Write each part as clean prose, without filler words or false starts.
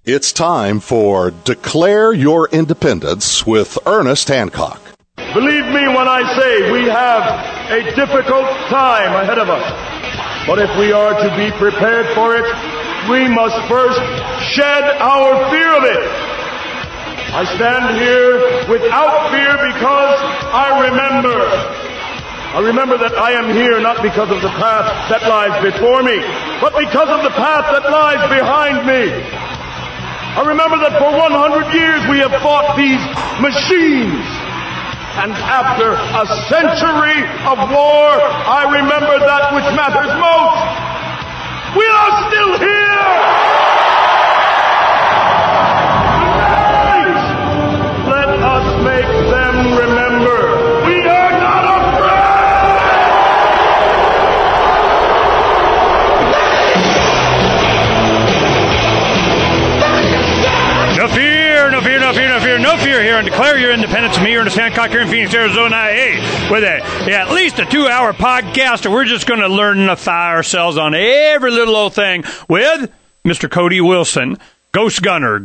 It's time for Declare Your Independence with Ernest Hancock. Believe me when I say we have a difficult time ahead of us. But if we are to be prepared for it, we must first shed our fear of it. I stand here without fear because I remember that I am here not because of the path that lies before me, but because of the path that lies behind me. I remember that for 100 years we have fought these machines. And after a century of war, I remember that which matters most. We are still here! Tonight, let us make them remember we are not No fear here, and declare your independence to me, Ernest Hancock, here in Phoenix, Arizona, with at least a 2-hour podcast, and we're just going to learnify ourselves on every little old thing with Mr. Cody Wilson, Ghost Gunner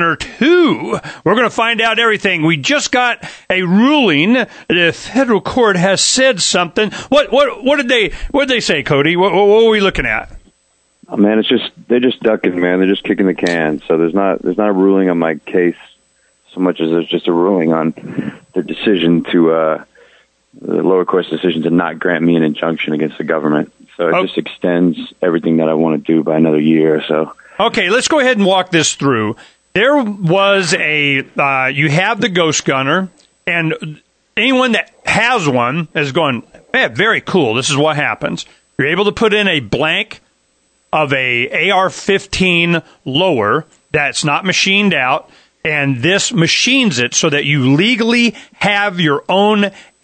2. We're going to find out everything. We just got a ruling. The federal court has said something. What did they say, Cody? What were we looking at? Oh, man, they're just ducking, man. They're just kicking the can. So there's not a ruling on my case so much as there's just a ruling on the decision the lower court's decision to not grant me an injunction against the government. So it just extends everything that I want to do by another year or so. Okay, let's go ahead and walk this through. There was you have the Ghost Gunner, and anyone that has one is going, hey, very cool. This is what happens. You're able to put in a blank of a AR-15 lower that's not machined out, and this machines it so that you legally have your own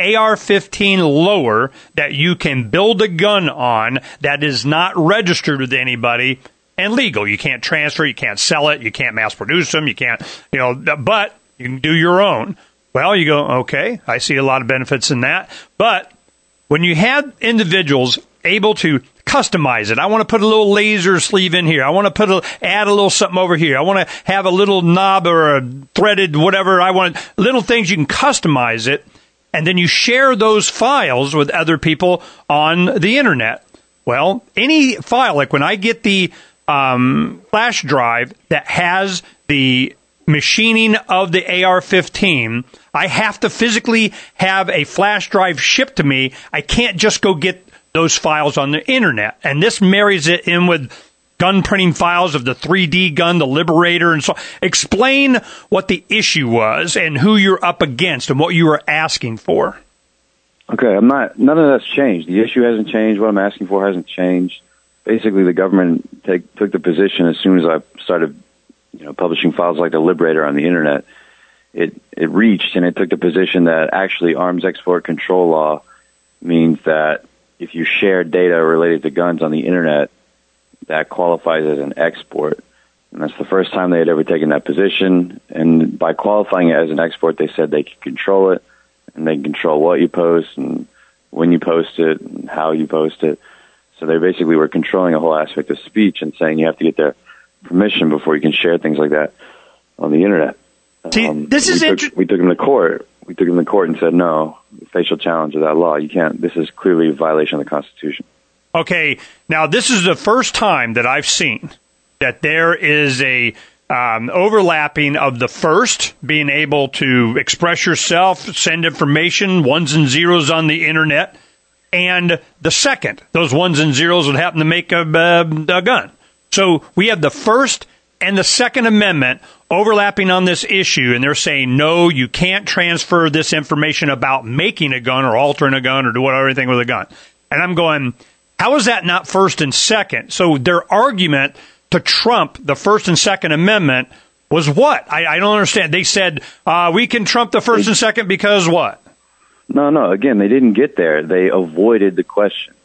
AR-15 lower that you can build a gun on that is not registered with anybody and legal. You can't transfer, you can't sell it, you can't mass produce them, you can't, but you can do your own. Well, you go, okay, I see a lot of benefits in that. But when you have individuals able to customize it, I want to put a little laser sleeve in here. I want to add a little something over here. I want to have a little knob or a threaded whatever. I want little things. You can customize it, and then you share those files with other people on the internet. Well, any file, like when I get the flash drive that has the machining of the AR-15, I have to physically have a flash drive shipped to me. I can't just go get those files on the internet. And this marries it in with gun printing files of the 3D gun, the Liberator, and so explain what the issue was and who you're up against and what you were asking for. Okay, none of that's changed. The issue hasn't changed. What I'm asking for hasn't changed. Basically, the government took the position as soon as I started, publishing files like the Liberator on the internet. It reached and it took the position that actually arms export control law means that if you share data related to guns on the internet, that qualifies as an export. And that's the first time they had ever taken that position. And by qualifying it as an export, they said they could control it, and they can control what you post and when you post it and how you post it. So they basically were controlling a whole aspect of speech and saying you have to get their permission before you can share things like that on the internet. See, this is interesting. We took them to court. We took them to court and said, no, facial challenge of that law. You can't. This is clearly a violation of the Constitution. Okay, now this is the first time that I've seen that there is a overlapping of the first, being able to express yourself, send information, ones and zeros on the internet, and the second, those ones and zeros would happen to make a gun. So we have the First and the Second Amendment overlapping on this issue, and they're saying, no, you can't transfer this information about making a gun or altering a gun or do whatever anything with a gun. And I'm going, how is that not First and Second? So their argument to trump the First and Second Amendment was what? I don't understand. They said, we can trump the First and Second because what? No. Again, they didn't get there. They avoided the question.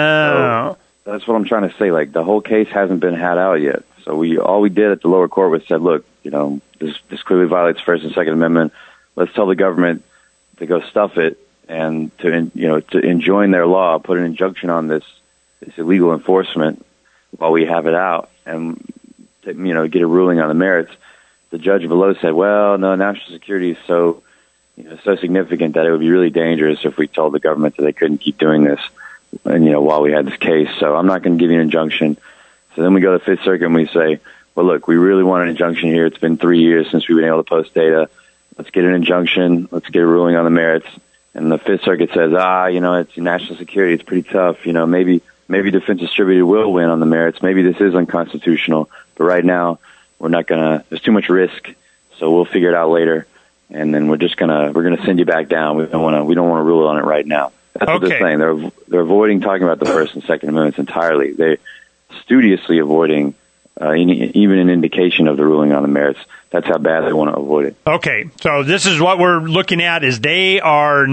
Oh. So that's what I'm trying to say. Like, the whole case hasn't been had out yet. So all we did at the lower court was said, look, this clearly violates First and Second Amendment. Let's tell the government to go stuff it and to enjoin their law, put an injunction on this illegal enforcement while we have it out. And get a ruling on the merits, the judge below said, well, no, national security is so significant that it would be really dangerous if we told the government that they couldn't keep doing this, and while we had this case. So I'm not going to give you an injunction. So then we go to the Fifth Circuit and we say, well, look, we really want an injunction here. It's been 3 years since we've been able to post data. Let's get an injunction. Let's get a ruling on the merits. And the Fifth Circuit says, it's national security. It's pretty tough. Maybe Defense Distributed will win on the merits. Maybe this is unconstitutional. But right now, there's too much risk. So we'll figure it out later. And then we're going to send you back down. We don't want to rule on it right now. That's what they're saying. They're avoiding talking about the First and Second Amendments entirely. They're studiously avoiding even an indication of the ruling on the merits. That's how bad they want to avoid it. Okay, so this is what we're looking at, is it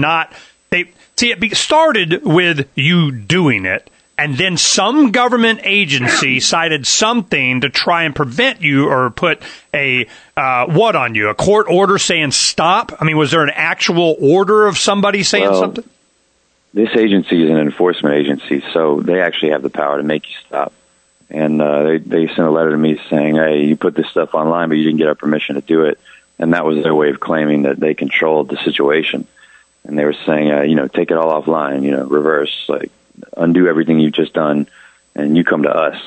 started with you doing it, and then some government agency cited something to try and prevent you or put a on you? A court order saying stop? I mean, was there an actual order of somebody saying something? This agency is an enforcement agency, so they actually have the power to make you stop. And they sent a letter to me saying, hey, you put this stuff online, but you didn't get our permission to do it. And that was their way of claiming that they controlled the situation. And they were saying, take it all offline, reverse, like undo everything you've just done, and you come to us.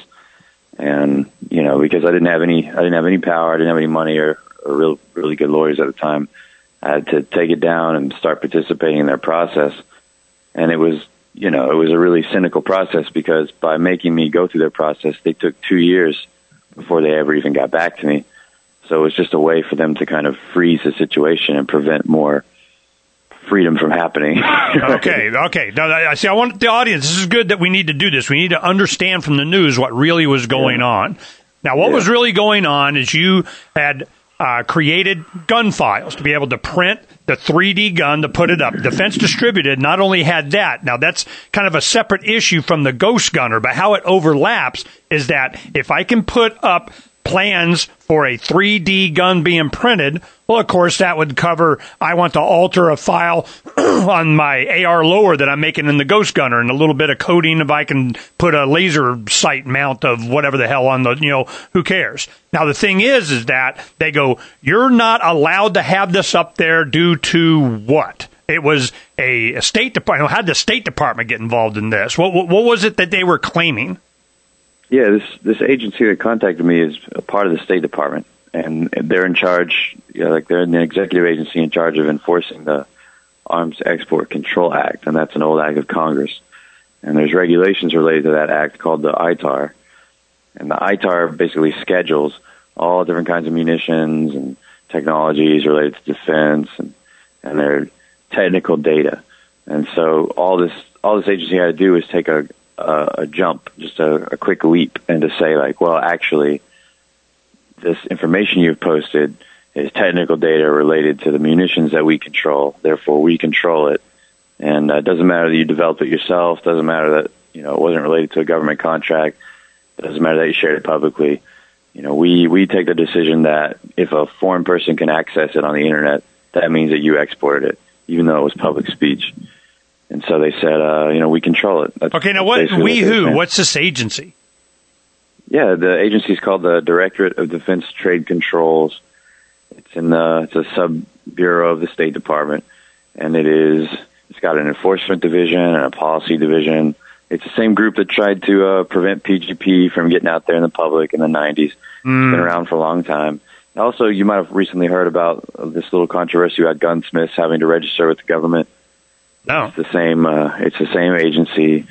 And because I didn't have any power, I didn't have any money or really good lawyers at the time, I had to take it down and start participating in their process. And it was a really cynical process, because by making me go through their process, they took 2 years before they ever even got back to me. So it was just a way for them to kind of freeze the situation and prevent more freedom from happening. Okay. Now, I want the audience, this is good that we need to do this. We need to understand from the news what really was going on. Now, what was really going on is you had created gun files to be able to print the 3D gun to put it up. Defense Distributed not only had that. Now, that's kind of a separate issue from the Ghost Gunner, but how it overlaps is that if I can put up plans for a 3D gun being printed, well, of course, that would cover, I want to alter a file on my AR lower that I'm making in the Ghost Gunner, and a little bit of coding if I can put a laser sight mount of whatever the hell on the, who cares? Now, the thing is that they go, you're not allowed to have this up there due to what? It was a State Department. How did the State Department get involved in this? What was it that they were claiming? Yeah, this agency that contacted me is a part of the State Department, and they're in charge, they're in the executive agency in charge of enforcing the Arms Export Control Act, and that's an old act of Congress. And there's regulations related to that act called the ITAR, and the ITAR basically schedules all different kinds of munitions and technologies related to defense and their technical data. And so all this agency had to do is take a jump, just a quick leap, and to say, actually, this information you've posted is technical data related to the munitions that we control. Therefore, we control it. And it doesn't matter that you developed it yourself. Doesn't matter that, it wasn't related to a government contract. It doesn't matter that you shared it publicly. We take the decision that if a foreign person can access it on the internet, that means that you exported it, even though it was public speech. And so they said, we control it. That's okay, now what's this agency? Yeah, the agency is called the Directorate of Defense Trade Controls. It's a sub-bureau of the State Department, and it's got an enforcement division and a policy division. It's the same group that tried to prevent PGP from getting out there in the public in the 90s. It's been around for a long time. Also, you might have recently heard about this little controversy about gunsmiths having to register with the government. No. It's the same agency.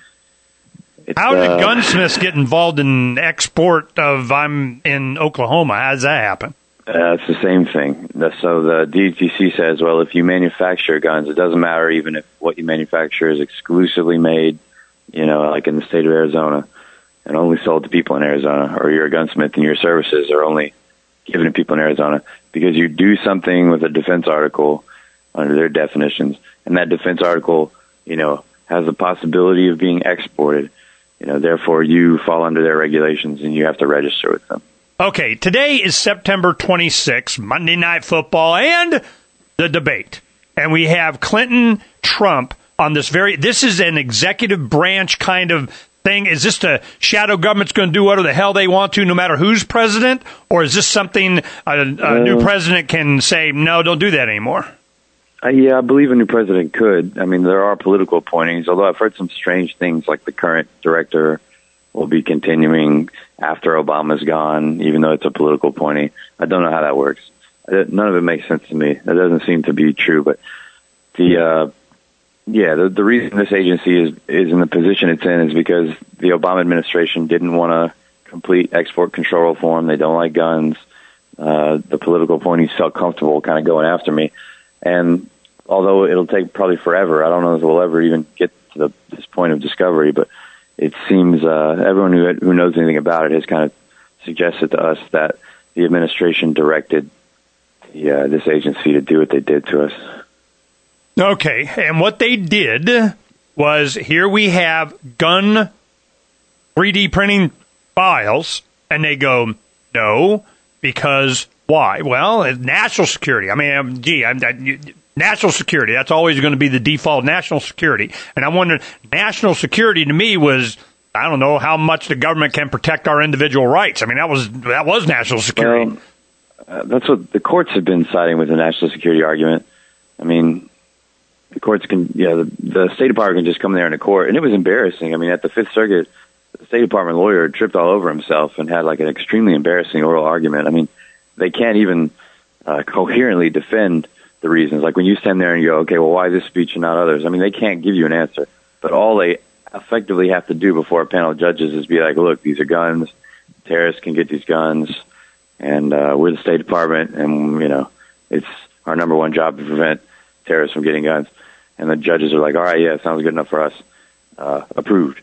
How did gunsmiths get involved in export of, I'm in Oklahoma? How does that happen? It's the same thing. So the DTC says, well, if you manufacture guns, it doesn't matter even if what you manufacture is exclusively made, like in the state of Arizona, and only sold to people in Arizona, or you're a gunsmith and your services are only given to people in Arizona, because you do something with a defense article under their definitions, and that defense article, has the possibility of being exported. Therefore, you fall under their regulations and you have to register with them. Okay, today is September 26th, Monday Night Football, and the debate. And we have Clinton, Trump on this is an executive branch kind of thing? Is this the shadow government's going to do whatever the hell they want to, no matter who's president? Or is this something a new president can say, no, don't do that anymore? Yeah, I believe a new president could. I mean, there are political appointees, although I've heard some strange things, like the current director will be continuing after Obama's gone, even though it's a political appointee. I don't know how that works. None of it makes sense to me. That doesn't seem to be true. But the reason this agency is in the position it's in is because the Obama administration didn't want to complete export control reform. They don't like guns. The political appointees felt comfortable kind of going after me. And although it'll take probably forever, I don't know if we'll ever even get to this point of discovery, but it seems everyone who knows anything about it has kind of suggested to us that the administration directed this agency to do what they did to us. Okay, and what they did was, here we have gun 3D printing files, and they go, no, because why? Well, national security. I mean, national security, that's always going to be the default, national security. And I'm wondering, national security to me was, I don't know how much the government can protect our individual rights. I mean, that was national security. Well, that's what the courts have been siding with, the national security argument. I mean, the courts can, the State Department can just come there in a court, and it was embarrassing. I mean, at the Fifth Circuit, the State Department lawyer tripped all over himself and had like an extremely embarrassing oral argument. I mean, they can't even coherently defend the reasons. Like when you stand there and you go, okay, well, why this speech and not others? I mean, they can't give you an answer. But all they effectively have to do before a panel of judges is be like, look, these are guns. Terrorists can get these guns. And we're the State Department, and, it's our number one job to prevent terrorists from getting guns. And the judges are like, all right, yeah, sounds good enough for us. Approved.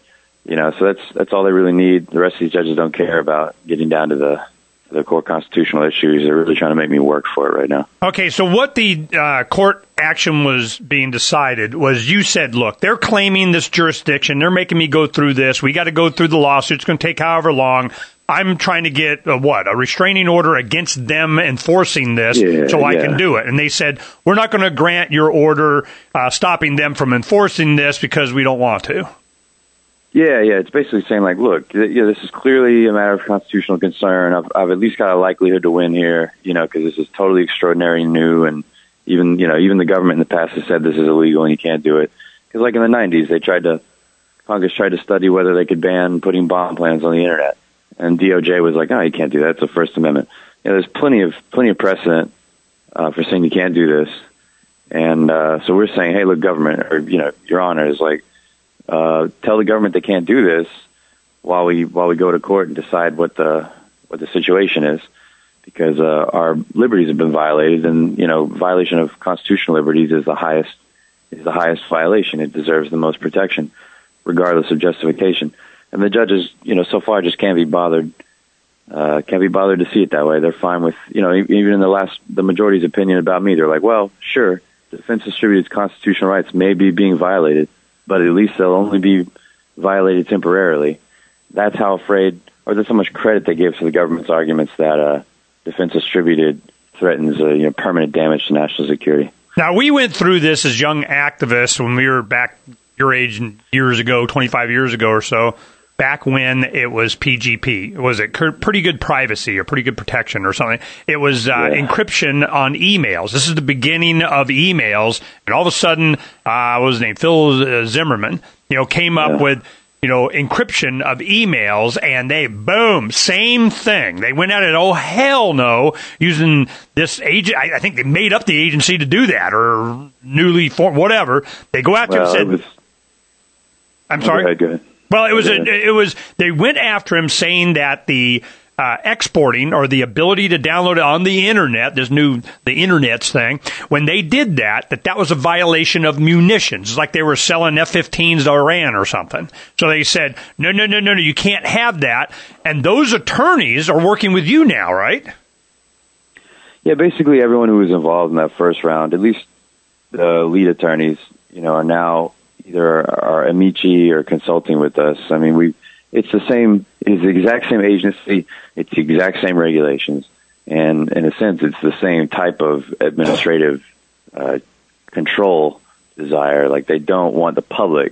So that's all they really need. The rest of these judges don't care about getting down to the core constitutional issues. They're really trying to make me work for it right now. Okay, so what the court action was being decided was, you said, look, they're claiming this jurisdiction. They're making me go through this. We got to go through the lawsuit. It's going to take however long. I'm trying to get a restraining order against them enforcing this I can do it. And they said, we're not going to grant your order stopping them from enforcing this because we don't want to. Yeah. It's basically saying, like, look, this is clearly a matter of constitutional concern. I've at least got a likelihood to win here, because this is totally extraordinary and new. And even the government in the past has said this is illegal and you can't do it. Because like in the 90s, Congress tried to study whether they could ban putting bomb plans on the internet. And DOJ was like, no, you can't do that. It's the First Amendment. There's plenty of precedent for saying you can't do this. And so we're saying, hey, look, government, or Your Honor, is like, tell the government they can't do this while we go to court and decide what the situation is, because our liberties have been violated, and violation of constitutional liberties is the highest violation. It deserves the most protection, regardless of justification. And the judges, so far just can't be bothered to see it that way. They're fine with, even in the majority's opinion about me, they're like, well, sure, defense distributed's constitutional rights may be being violated, but at least they'll only be violated temporarily. That's how afraid, or that's how much credit they give to the government's arguments that defense distributed threatens permanent damage to national security. Now, we went through this as young activists when we were back your age years ago, 25 years ago or so. Back when it was PGP, was it pretty good privacy or pretty good protection or something? It was encryption on emails. This is the beginning of emails, and all of a sudden, what was his name? Phil Zimmerman, came up with, encryption of emails, and they, boom, same thing. They went at it, oh, hell no, using this agent. I think they made up the agency to do that, or newly formed, whatever. They go after him and said, I'm sorry? Go ahead. Well, it was. They went after him, saying that the exporting or the ability to download it on the internet, the internet's thing, when they did that was a violation of munitions. It's like they were selling F-15s to Iran or something. So they said, no, you can't have that. And those attorneys are working with you now, right? Yeah, basically everyone who was involved in that first round, at least the lead attorneys, are now either are amici or consulting with us. I mean, it's the exact same agency, it's the exact same regulations, and in a sense, it's the same type of administrative control desire. Like, they don't want the public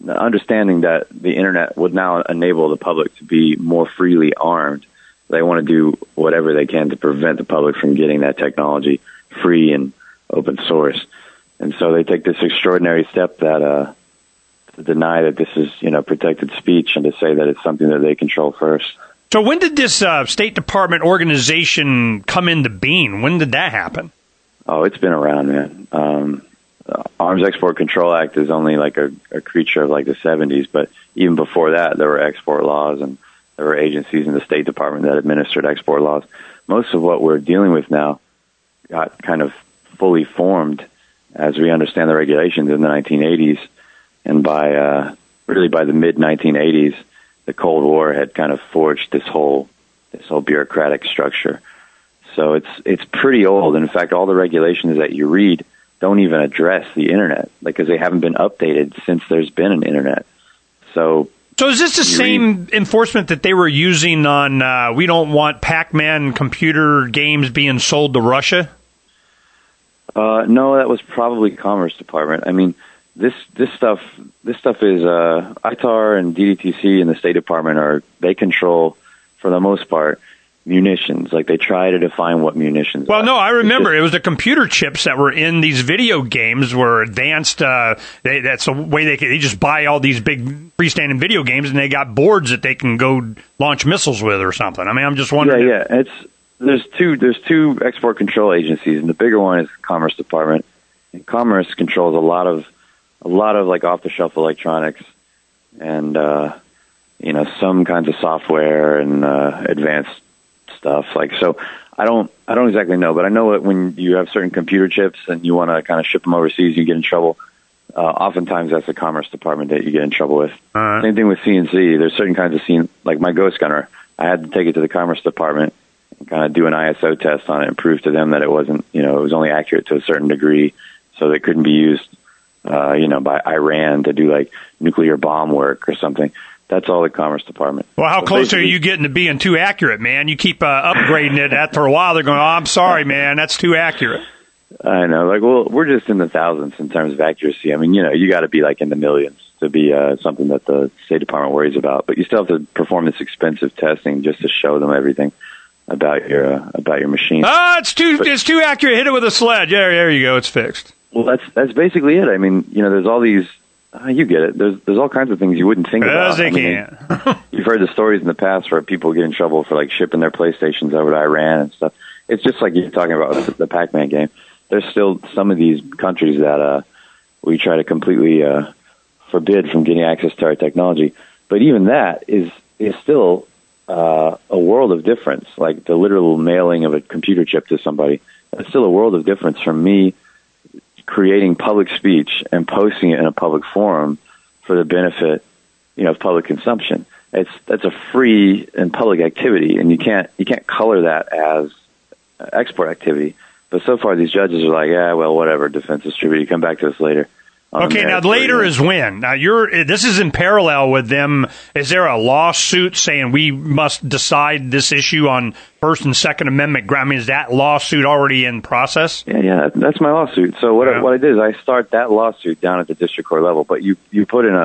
understanding that the internet would now enable the public to be more freely armed. They want to do whatever they can to prevent the public from getting that technology free and open source. And so they take this extraordinary step that to deny that this is, protected speech and to say that it's something that they control first. So when did this State Department organization come into being? When did that happen? Oh, it's been around, man. Arms Export Control Act is only like a creature of like the 70s, but even before that, there were export laws and there were agencies in the State Department that administered export laws. Most of what we're dealing with now got kind of fully formed as we understand the regulations in the 1980s, and by the mid-1980s, the Cold War had kind of forged this whole bureaucratic structure. So it's pretty old. In fact, all the regulations that you read don't even address the internet, because they haven't been updated since there's been an internet. So is this the same enforcement that they were using on we don't want Pac-Man computer games being sold to Russia? No, that was probably Commerce Department. I mean, this stuff is ITAR and DDTC and the State Department they control, for the most part, munitions. Like, they try to define what munitions are. Well, no, I remember it was the computer chips that were in these video games were advanced. That's the way they just buy all these big freestanding video games, and they got boards that they can go launch missiles with or something. I mean, I'm just wondering. Yeah. There's two export control agencies, and the bigger one is the Commerce Department. And Commerce controls a lot of like off-the-shelf electronics and some kinds of software and advanced stuff. Like, so I don't exactly know, but I know that when you have certain computer chips and you want to kind of ship them overseas, you get in trouble. Oftentimes that's the Commerce Department that you get in trouble with. Same thing with CNC. There's certain kinds of like my Ghost Gunner. I had to take it to the Commerce Department and kind of do an ISO test on it and prove to them that it wasn't, it was only accurate to a certain degree, so that it couldn't be used, by Iran to do like nuclear bomb work or something. That's all the Commerce Department. Well, how close are you getting to being too accurate, man? You keep upgrading it. After a while, they're going, I'm sorry, man, that's too accurate. I know. Like, well, we're just in the thousands in terms of accuracy. I mean, you got to be like in the millions to be something that the State Department worries about. But you still have to perform this expensive testing just to show them everything about your machine. It's too accurate. Hit it with a sled. Yeah, there you go. It's fixed. Well, that's basically it. I mean, there's all these. You get it. There's all kinds of things you wouldn't think about. As they can. You've heard the stories in the past where people get in trouble for like shipping their PlayStations over to Iran and stuff. It's just like you're talking about the Pac-Man game. There's still some of these countries that we try to completely forbid from getting access to our technology. But even that is still a world of difference. Like the literal mailing of a computer chip to somebody. That's still a world of difference from me creating public speech and posting it in a public forum for the benefit, of public consumption. That's a free and public activity, and you can't color that as export activity. But so far, these judges are like, yeah, well, whatever, defense distributor, come back to us later. Okay, now later is when? Now this is in parallel with them. Is there a lawsuit saying we must decide this issue on First and Second Amendment ground? I mean, is that lawsuit already in process? Yeah, that's my lawsuit. So what I did is I start that lawsuit down at the district court level, but you put in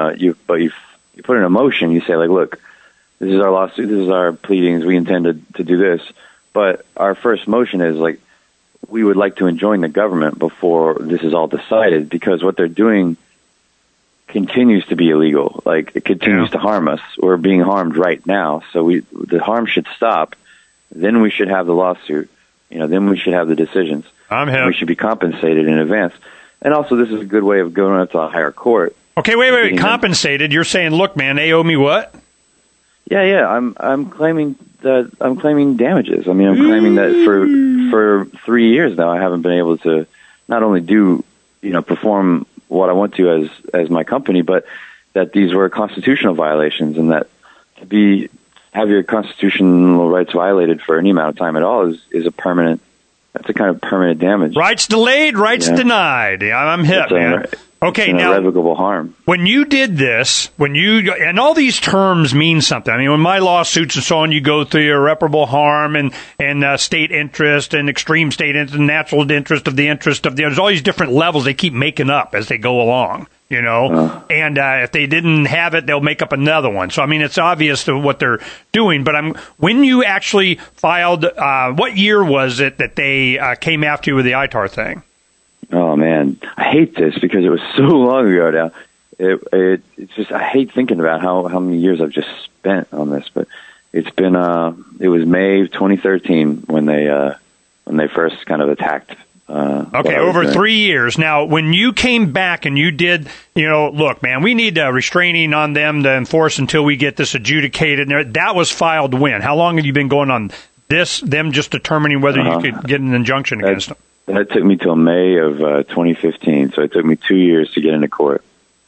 a motion. You say like, look, this is our lawsuit, this is our pleadings. We intended to do this, but our first motion is like, we would like to enjoin the government before this is all decided, because what they're doing continues to be illegal. Like, it continues to harm us. We're being harmed right now, so the harm should stop. Then we should have the lawsuit. Then we should have the decisions. We should be compensated in advance. And also, this is a good way of going up to a higher court. Okay, wait. Compensated? You're saying, look, man, they owe me what? Yeah. I'm claiming damages. I mean, I'm claiming that for 3 years now, I haven't been able to not only perform what I want to as my company, but that these were constitutional violations, and that have your constitutional rights violated for any amount of time at all is a permanent. That's a kind of permanent damage. Rights delayed, rights denied. I'm hip, man. Okay, now, irrevocable harm. When you did this, and all these terms mean something. I mean, when my lawsuits and so on, you go through irreparable harm and state interest and extreme state interest and natural interest of the there's all these different levels they keep making up as they go along. and if they didn't have it, they'll make up another one. So, I mean, it's obvious to what they're doing. But when you actually filed, what year was it that they came after you with the ITAR thing? Oh, man. I hate this because it was so long ago now. It's just, I hate thinking about how many years I've just spent on this. But it's been, it was May of 2013 when they first kind of attacked. Okay, over 3 years. Now, when you came back and you did, look, man, we need a restraining on them to enforce until we get this adjudicated. That was filed when? How long have you been going on this, them just determining whether you could get an injunction against them? That took me till May of 2015, so it took me 2 years to get into court.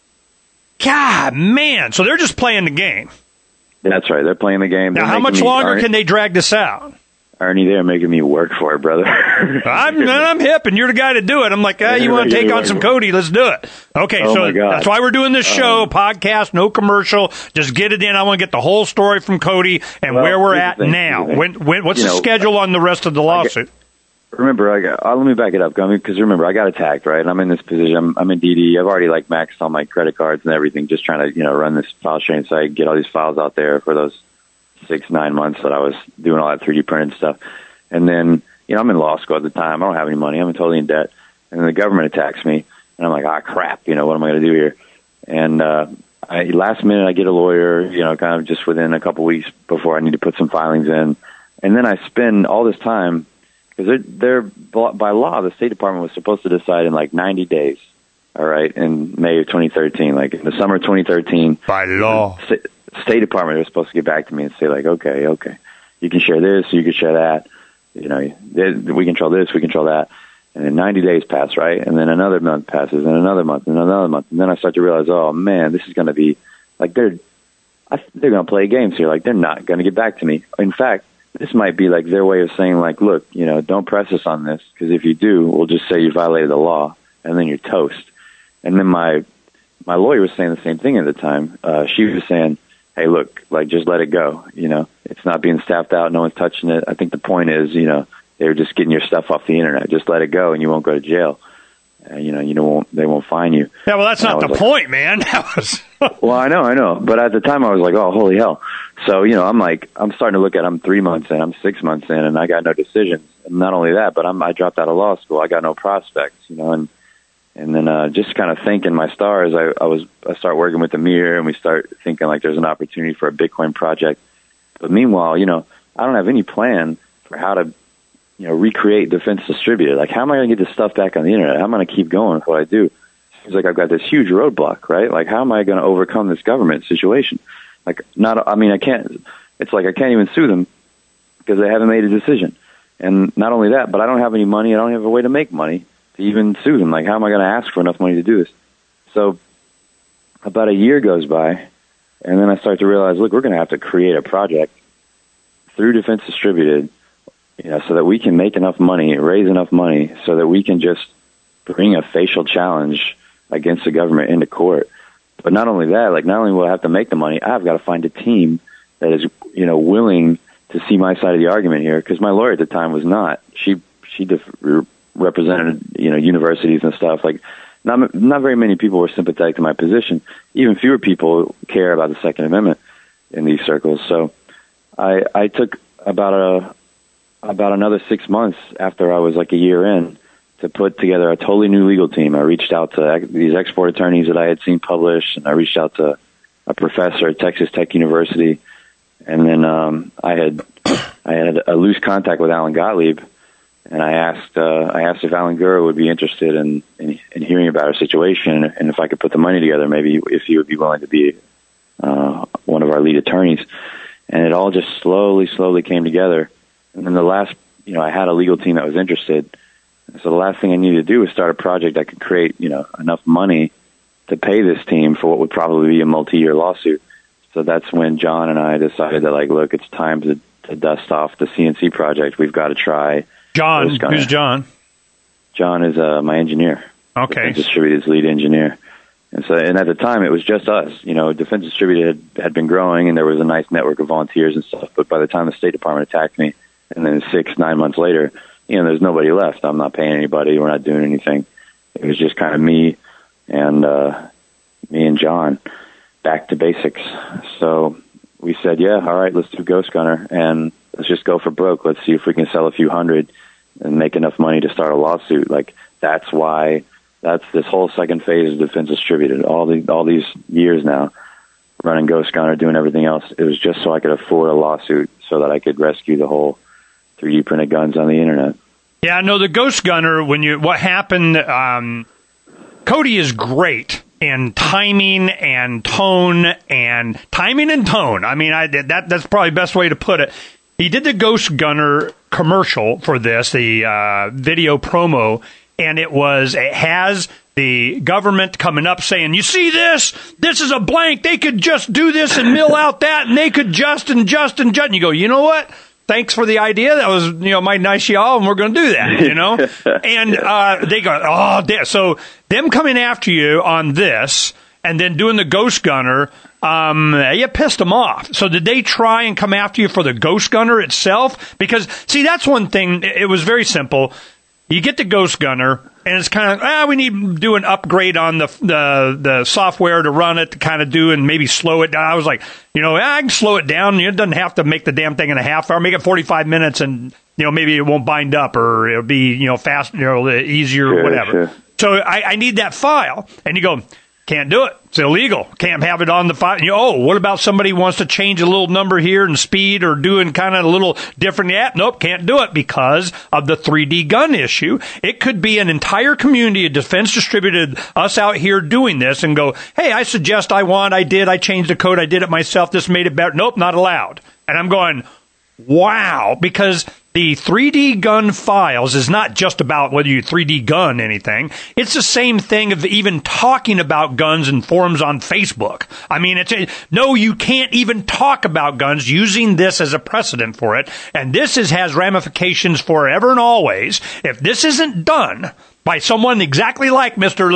God, man, so they're just playing the game. That's right, they're playing the game. Now, how much longer can they drag this out? Ernie, they're making me work for it, brother. I'm hip, and you're the guy to do it. I'm like, you want to take on some Cody? Let's do it. Okay, so that's why we're doing this show, podcast, no commercial. Just get it in. I want to get the whole story from Cody and where we're at now. What's the schedule on the rest of the lawsuit? Remember, let me back it up, because remember, I got attacked, right? I'm in this position. I'm in DD. I've already maxed all my credit cards and everything, just trying to run this file sharing site, get all these files out there for those 6-9 months that I was doing all that 3D printed stuff. And then, I'm in law school at the time. I don't have any money. I'm totally in debt. And then the government attacks me. And I'm like, crap, what am I going to do here? And last minute, I get a lawyer, kind of just within a couple weeks before I need to put some filings in. And then I spend all this time, because they're by law, the State Department was supposed to decide in 90 days, all right, in May of 2013, in the summer of 2013. By law. State Department was supposed to get back to me and say, okay, you can share this, you can share that, we control this, we control that. And then 90 days pass, right? And then another month passes, and another month, and another month. And then I start to realize, oh, man, this is going to be, they're going to play games here. They're not going to get back to me. In fact, this might be their way of saying, look, don't press us on this, because if you do, we'll just say you violated the law, and then you're toast. And then my lawyer was saying the same thing at the time. She was saying, hey, look, just let it go. It's not being staffed out. No one's touching it. I think the point is, they're just getting your stuff off the internet. Just let it go, and you won't go to jail. They won't fine you. Yeah, well, that's not the point, man. Well, I know. But at the time, I was like, oh, holy hell. So, I'm starting to look at, I'm 3 months in, I'm 6 months in, and I got no decisions. And not only that, but I dropped out of law school. I got no prospects, and then just kind of thinking my stars, I start working with Amir, and we start thinking there's an opportunity for a Bitcoin project. But meanwhile, I don't have any plan for how to, recreate Defense Distributed. How am I going to get this stuff back on the internet? How am I going to keep going with what I do? It seems like I've got this huge roadblock, right? How am I going to overcome this government situation? I can't, it's I can't even sue them because they haven't made a decision. And not only that, but I don't have any money. I don't have a way to make money to even sue them. How am I going to ask for enough money to do this? So about a year goes by, and then I start to realize, look, we're going to have to create a project through Defense Distributed, so that we can make enough money, raise enough money, so that we can just bring a facial challenge against the government into court. But not only that, not only will I have to make the money, I've got to find a team that is, willing to see my side of the argument here, because my lawyer at the time was not. She represented, universities and stuff. Not very many people were sympathetic to my position. Even fewer people care about the Second Amendment in these circles. So I took about another 6 months after I was a year in to put together a totally new legal team. I reached out to these export attorneys that I had seen published, and I reached out to a professor at Texas Tech University, and then I had a loose contact with Alan Gottlieb, and I asked if Alan Gura would be interested in hearing about our situation, and if I could put the money together, maybe if he would be willing to be one of our lead attorneys. And it all just slowly came together. And then I had a legal team that was interested. So the last thing I needed to do was start a project that could create, enough money to pay this team for what would probably be a multi-year lawsuit. So that's when John and I decided that, look, it's time to dust off the CNC project. We've got to try. John, who's John? John is my engineer. Okay. Distributed's lead engineer. And at the time, it was just us. Defense Distributed had been growing, and there was a nice network of volunteers and stuff. But by the time the State Department attacked me, and then 6-9 months later, there's nobody left. I'm not paying anybody. We're not doing anything. It was just kind of me and me and John, back to basics. So we said, yeah, all right, let's do Ghost Gunner, and let's just go for broke. Let's see if we can sell a few hundred and make enough money to start a lawsuit. Like, that's this whole second phase of Defense Distributed. All these years now, running Ghost Gunner, doing everything else, it was just so I could afford a lawsuit so that I could rescue the whole 3D printed guns on the internet. Yeah, no, the Ghost Gunner, what happened, Cody is great in timing and tone. I mean, that's probably the best way to put it. He did the Ghost Gunner commercial for this, the video promo, and it has the government coming up saying, you see this? This is a blank. They could just do this and mill out that, and they could just. And you go, you know what? Thanks for the idea. That was, mighty nice y'all, and we're going to do that, And they go, oh, so them coming after you on this and then doing the Ghost Gunner, you pissed them off. So did they try and come after you for the Ghost Gunner itself? Because, see, that's one thing. It was very simple. You get the Ghost Gunner, and it's kind of, we need to do an upgrade on the software to run it, to kind of do and maybe slow it down. I was like, I can slow it down. It doesn't have to make the damn thing in a half hour. Make it 45 minutes, and maybe it won't bind up, or it'll be faster, easier, or whatever. Sure. So I need that file, and you go, can't do it. It's illegal. Can't have it on the file. What about somebody who wants to change a little number here and speed or doing kind of a little different? Yeah, nope, can't do it because of the 3D gun issue. It could be an entire community of Defense Distributed, us out here doing this, and go, hey, I suggest I changed the code, I did it myself, this made it better. Nope, not allowed. And I'm going, wow, because the 3D gun files is not just about whether you 3D gun anything. It's the same thing of even talking about guns in forums on Facebook. I mean, no, you can't even talk about guns using this as a precedent for it. And this has ramifications forever and always. If this isn't done by someone exactly like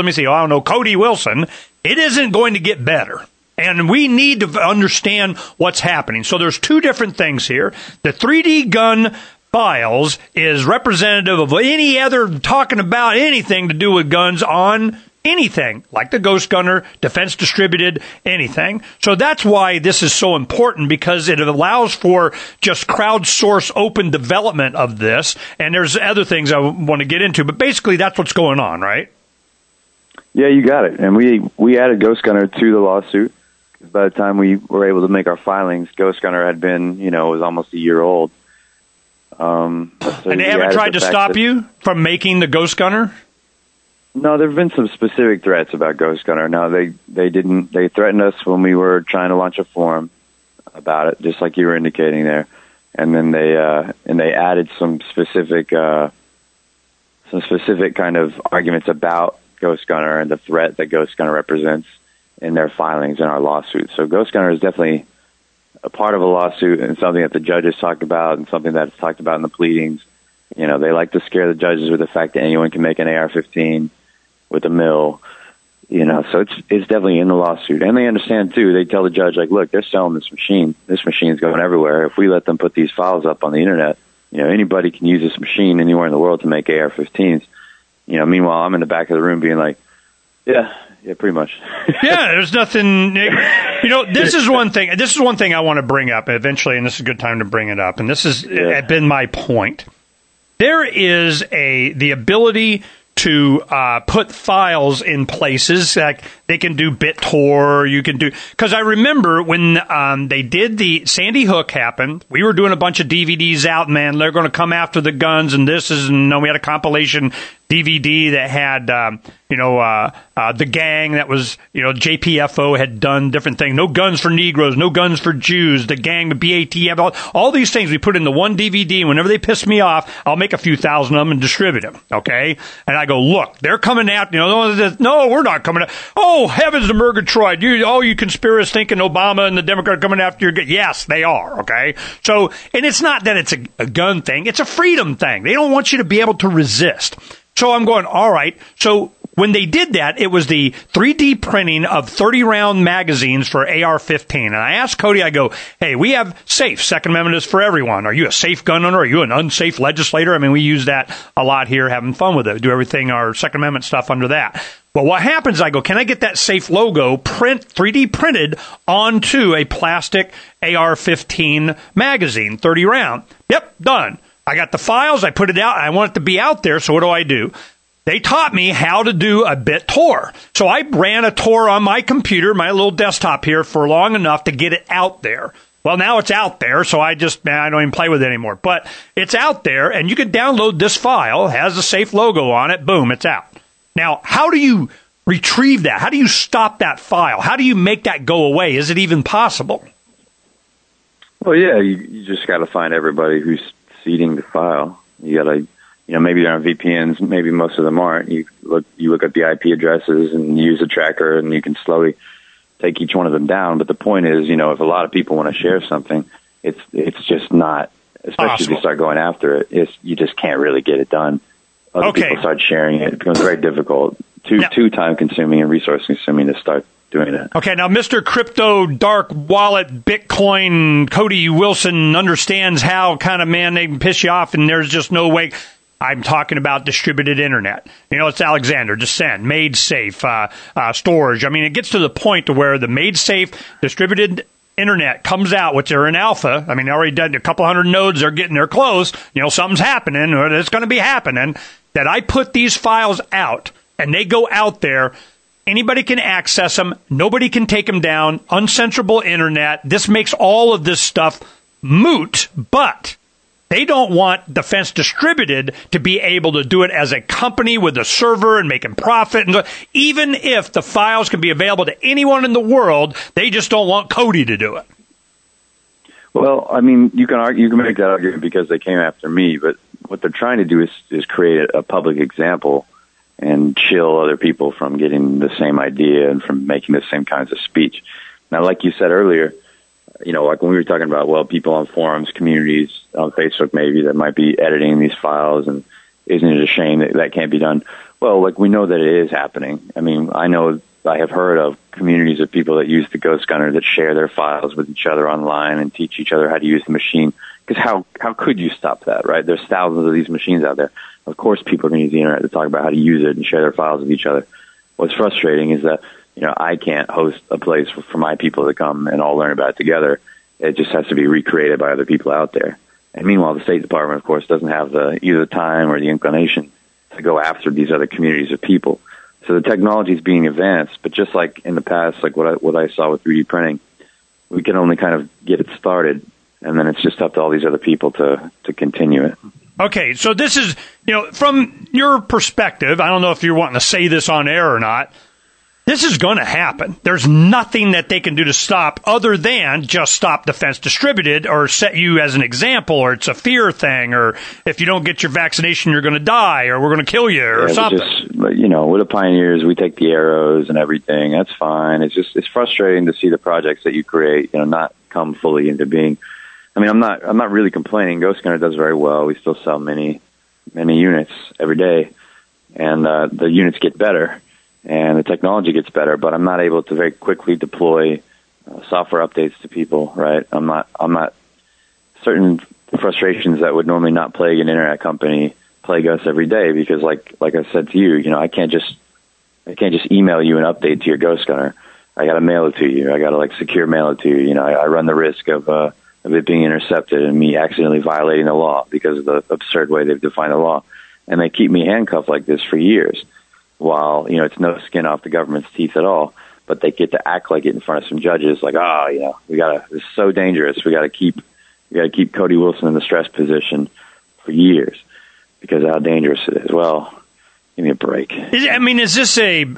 Cody Wilson, it isn't going to get better. And we need to understand what's happening. So there's two different things here. The 3D gun files is representative of any other talking about anything to do with guns on anything, like the Ghost Gunner, Defense Distributed, anything. So that's why this is so important, because it allows for just crowdsource open development of this. And there's other things I want to get into, but basically that's what's going on, right? Yeah, you got it. And we added Ghost Gunner to the lawsuit. By the time we were able to make our filings, Ghost Gunner had been, was almost a year old. And they haven't tried to stop you from making the Ghost Gunner? No, there have been some specific threats about Ghost Gunner. No, they didn't. They threatened us when we were trying to launch a forum about it, just like you were indicating there. And then they added some specific kind of arguments about Ghost Gunner and the threat that Ghost Gunner represents in their filings in our lawsuit. So Ghost Gunner is definitely a part of a lawsuit and something that the judges talked about and something that's talked about in the pleadings. They like to scare the judges with the fact that anyone can make an AR-15 with a mill. So it's definitely in the lawsuit. And they understand, too. They tell the judge, like, look, they're selling this machine. This machine's going everywhere. If we let them put these files up on the Internet, anybody can use this machine anywhere in the world to make AR-15s. Meanwhile, I'm in the back of the room being like, yeah, pretty much. Yeah, there's nothing. This is one thing. This is one thing I want to bring up eventually, and this is a good time to bring it up. And this has been my point. There is the ability to put files in places like they can do BitTorrent. You can do, because I remember when they did the Sandy Hook happened, we were doing a bunch of DVDs out. Man, they're going to come after the guns, and we had a compilation DVD that had the gang that was, JPFO had done different things. No guns for Negroes, no guns for Jews, the gang, the BATF, all these things we put in the one DVD. And whenever they piss me off, I'll make a few thousand of them and distribute them. Okay. And I go, look, they're coming out, no, we're not coming out. Oh, heavens to Murgatroyd. You conspiracists thinking Obama and the Democrat are coming after your, yes, they are. Okay. So, and it's not that it's a gun thing. It's a freedom thing. They don't want you to be able to resist. So I'm going, all right. So when they did that, it was the 3D printing of 30-round magazines for AR-15. And I asked Cody, I go, hey, we have SAFE. Second Amendment is for everyone. Are you a safe gun owner? Are you an unsafe legislator? I mean, we use that a lot here, having fun with it. Do everything, our Second Amendment stuff under that. Well, what happens, I go, can I get that safe logo 3D printed onto a plastic AR-15 magazine, 30 round? Yep, done. I got the files, I put it out, I want it to be out there, so what do? They taught me how to do a BitTor. So I ran a Tor on my computer, my little desktop here, for long enough to get it out there. Well, now it's out there, so I don't even play with it anymore. But it's out there, and you can download this file, has the safe logo on it, boom, it's out. Now, how do you retrieve that? How do you stop that file? How do you make that go away? Is it even possible? Well, yeah, you just got to find everybody who's seeding the file. You got to, maybe they're on VPNs, maybe most of them aren't. You look at the IP addresses and use a tracker, and you can slowly take each one of them down. But the point is, if a lot of people want to share something, it's just not, especially if you start going after it, you just can't really get it done. Other people start sharing it. It becomes very difficult, too time-consuming and resource-consuming to start doing it. Okay, now Mr. Crypto, Dark Wallet, Bitcoin, Cody Wilson understands how kind of, man, they can piss you off, and there's just no way. I'm talking about distributed internet. It's Alexander, just send, made safe, storage. I mean, it gets to the point to where the made safe distributed internet comes out, which are in alpha. I mean, already done a couple hundred nodes. They're getting there close. Something's happening, or it's going to be happening. That I put these files out, and they go out there. Anybody can access them. Nobody can take them down. Uncensorable internet. This makes all of this stuff moot, but they don't want Defense Distributed to be able to do it as a company with a server and making profit. And even if the files can be available to anyone in the world, they just don't want Cody to do it. Well, I mean, you can make that argument because they came after me, but what they're trying to do is create a public example and chill other people from getting the same idea and from making the same kinds of speech. Now, like you said earlier, like when we were talking about, people on forums, communities, on Facebook maybe, that might be editing these files, and isn't it a shame that can't be done? Well, we know that it is happening. I mean, I have heard of communities of people that use the Ghost Gunner that share their files with each other online and teach each other how to use the machine. Because how could you stop that, right? There's thousands of these machines out there. Of course, people are going to use the internet to talk about how to use it and share their files with each other. What's frustrating is that, I can't host a place for my people to come and all learn about it together. It just has to be recreated by other people out there. And meanwhile, the State Department, of course, doesn't have either the time or the inclination to go after these other communities of people. So the technology is being advanced, but just like in the past, like what I saw with 3D printing, we can only kind of get it started, and then it's just up to all these other people to continue it. Okay, so this is, from your perspective, I don't know if you're wanting to say this on air or not, this is going to happen. There's nothing that they can do to stop other than just stop Defense Distributed or set you as an example, or it's a fear thing, or if you don't get your vaccination, you're going to die, or we're going to kill you, or something. We're the pioneers. We take the arrows and everything. That's fine. It's frustrating to see the projects that you create, not come fully into being. I mean, I'm not really complaining. Ghost Gunner does very well. We still sell many units every day, and the units get better. And the technology gets better, but I'm not able to very quickly deploy software updates to people, right? I'm not certain frustrations that would normally not plague an internet company plague us every day, because like I said to you, I can't just email you an update to your Ghost Gunner. I got to mail it to you. I got to secure mail it to you. I run the risk of it being intercepted and me accidentally violating the law because of the absurd way they've defined the law. And they keep me handcuffed like this for years. While, it's no skin off the government's teeth at all, but they get to act like it in front of some judges, like, it's so dangerous. We got to keep Cody Wilson in the stress position for years because of how dangerous it is. Well, give me a break. Is this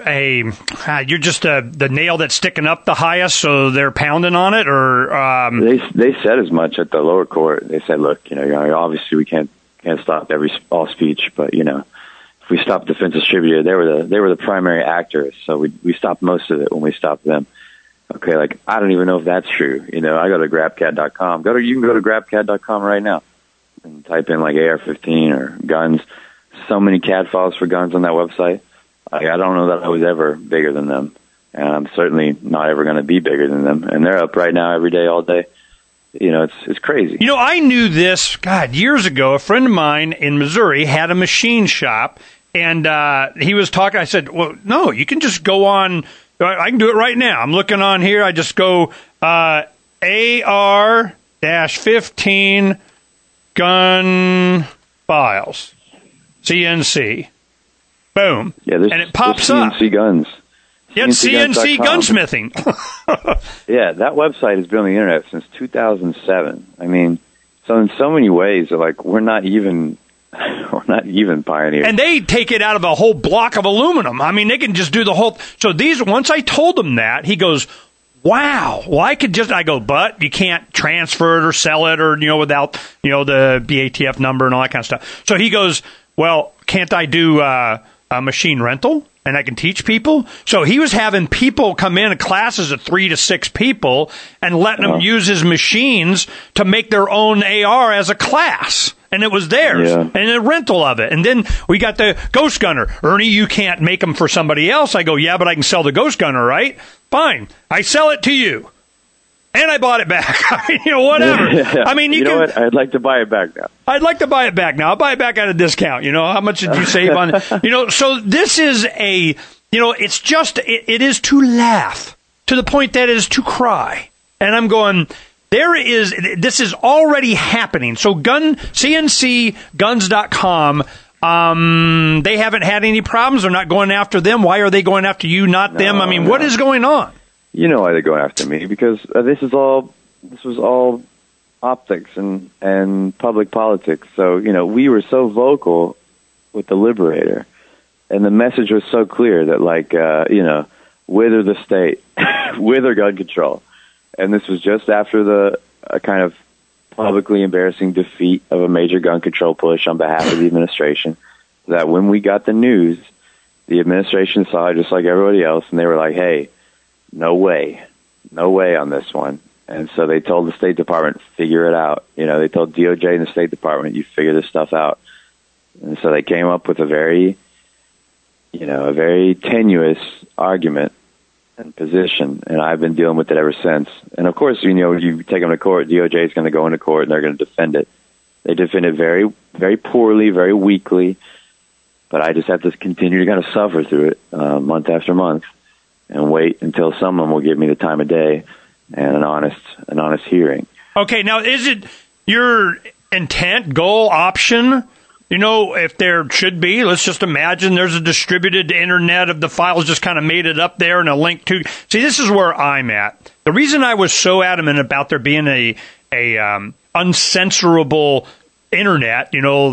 you're just the nail that's sticking up the highest, so they're pounding on it, or? They said as much at the lower court. They said, look, obviously we can't stop all speech, but, if we stopped Defense Distributed, they were the primary actors, so we stopped most of it when we stopped them. Okay, I don't even know if that's true. I go to grabcat.com. You can go to grabcat.com right now and type in AR-15 or guns. So many CAD files for guns on that website. I don't know that I was ever bigger than them, and I'm certainly not ever going to be bigger than them. And they're up right now every day, all day. It's crazy. I knew this, years ago. A friend of mine in Missouri had a machine shop, And he was talking. I said, well, no, you can just go on. I can do it right now. I'm looking on here. I just go AR-15 gun files, CNC. Boom. Yeah, and it pops CNC up. Guns. Yeah, CNC gunsmithing. Yeah, that website has been on the internet since 2007. I mean, so in so many ways, like we're not even pioneers. And they take it out of a whole block of aluminum. I mean, they can just do the whole. So once I told him that, he goes, wow, well, I go, but you can't transfer it or sell it or, without, the BATF number and all that kind of stuff. So he goes, well, can't I do a machine rental? And I can teach people. So he was having people come in classes of 3 to 6 people and letting them use his machines to make their own AR as a class. And it was theirs. Yeah. And a rental of it. And then we got the Ghost Gunner. Ernie, you can't make them for somebody else. I go, yeah, but I can sell the Ghost Gunner, right? Fine. I sell it to you. And I bought it back. I mean, whatever. Yeah. I mean, you know what? I'd like to buy it back now. I'd like to buy it back now. I'll buy it back at a discount. How much did you save on it? So this is it's just, it is to laugh to the point that it is to cry. And I'm going, this is already happening. So CNCguns.com, they haven't had any problems. They're not going after them. Why are they going after you, not them? I mean, what is going on? You know why they're going after me, because this was all optics and public politics. So, we were so vocal with the Liberator, and the message was so clear that, wither the state, wither gun control. And this was just after a kind of publicly embarrassing defeat of a major gun control push on behalf of the administration, that when we got the news, the administration saw it just like everybody else, and they were like, hey, no way on this one. And so they told the State Department, figure it out. They told DOJ and the State Department, you figure this stuff out. And so they came up with a very tenuous argument and position, and I've been dealing with it ever since. And of course, you take them to court, DOJ is going to go into court and they're going to defend it. They defend it very, very poorly, very weakly, but I just have to continue to kind of suffer through it month after month and wait until someone will give me the time of day and an honest hearing. Okay, now is it your intent, goal, option? If there should be, let's just imagine there's a distributed internet of the files, just kind of made it up there and a link to. See, this is where I'm at. The reason I was so adamant about there being a uncensorable internet,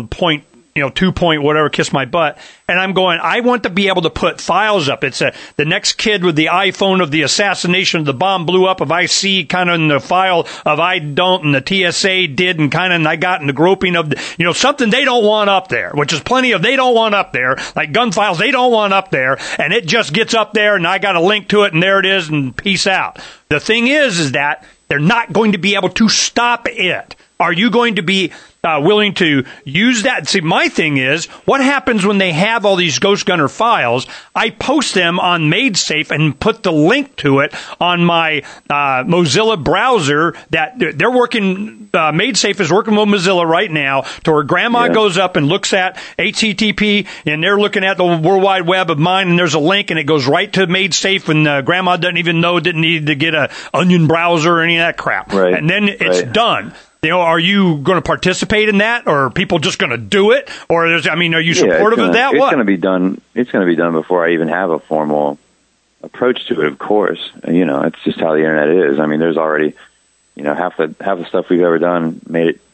2 point whatever, kiss my butt. And I'm going, I want to be able to put files up. It's the next kid with the iPhone of the assassination of the bomb blew up of IC kind of in the file of I don't and the TSA did and I got in the groping of something they don't want up there, which is plenty of they don't want up there, like gun files they don't want up there, and it just gets up there and I got a link to it and there it is and peace out. The thing is that they're not going to be able to stop it. Are you going to be willing to use that? See, my thing is, what happens when they have all these Ghost Gunner files? I post them on MadeSafe and put the link to it on my Mozilla browser. That they're working. MadeSafe is working with Mozilla right now, to where Grandma goes up and looks at HTTP, and they're looking at the World Wide Web of mine, and there's a link, and it goes right to MadeSafe, and Grandma didn't need to get a Onion browser or any of that crap. Right. And then it's done. Are you going to participate in that, or are people just going to do it? Or are you supportive of that? It's going to be done. It's going to be done before I even have a formal approach to it. Of course, it's just how the internet is. I mean, there's already, half the stuff we've ever done made it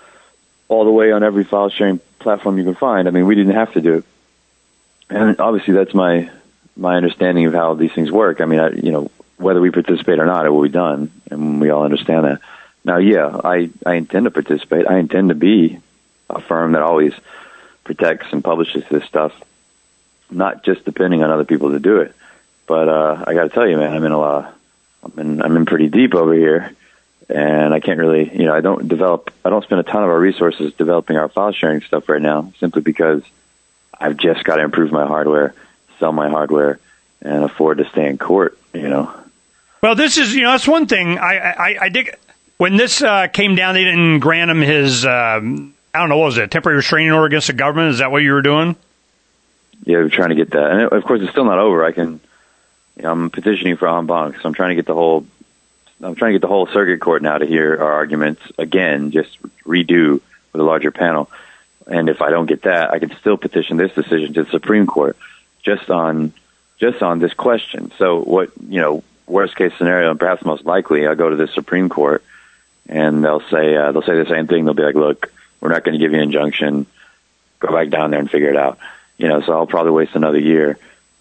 all the way on every file sharing platform you can find. I mean, we didn't have to do it, and obviously that's my understanding of how these things work. I mean, whether we participate or not, it will be done, and we all understand that. Now, I intend to participate. I intend to be a firm that always protects and publishes this stuff, not just depending on other people to do it. But I got to tell you, man, I'm in pretty deep over here, and I can't really, I don't spend a ton of our resources developing our file sharing stuff right now, simply because I've just got to improve my hardware, sell my hardware, and afford to stay in court. Well, this is, that's one thing I dig. When this came down, they didn't grant him his, temporary restraining order against the government. Is that what you were doing? we're trying to get that. And of course, it's still not over. I'm petitioning for en banc, so I'm trying to get the whole circuit court now to hear our arguments again, just redo with a larger panel. And if I don't get that, I can still petition this decision to the Supreme Court just on this question. So worst case scenario, and perhaps most likely, I'll go to the Supreme Court and they'll say the same thing. They'll be like, look, we're not going to give you an injunction. Go back down there and figure it out. So I'll probably waste another year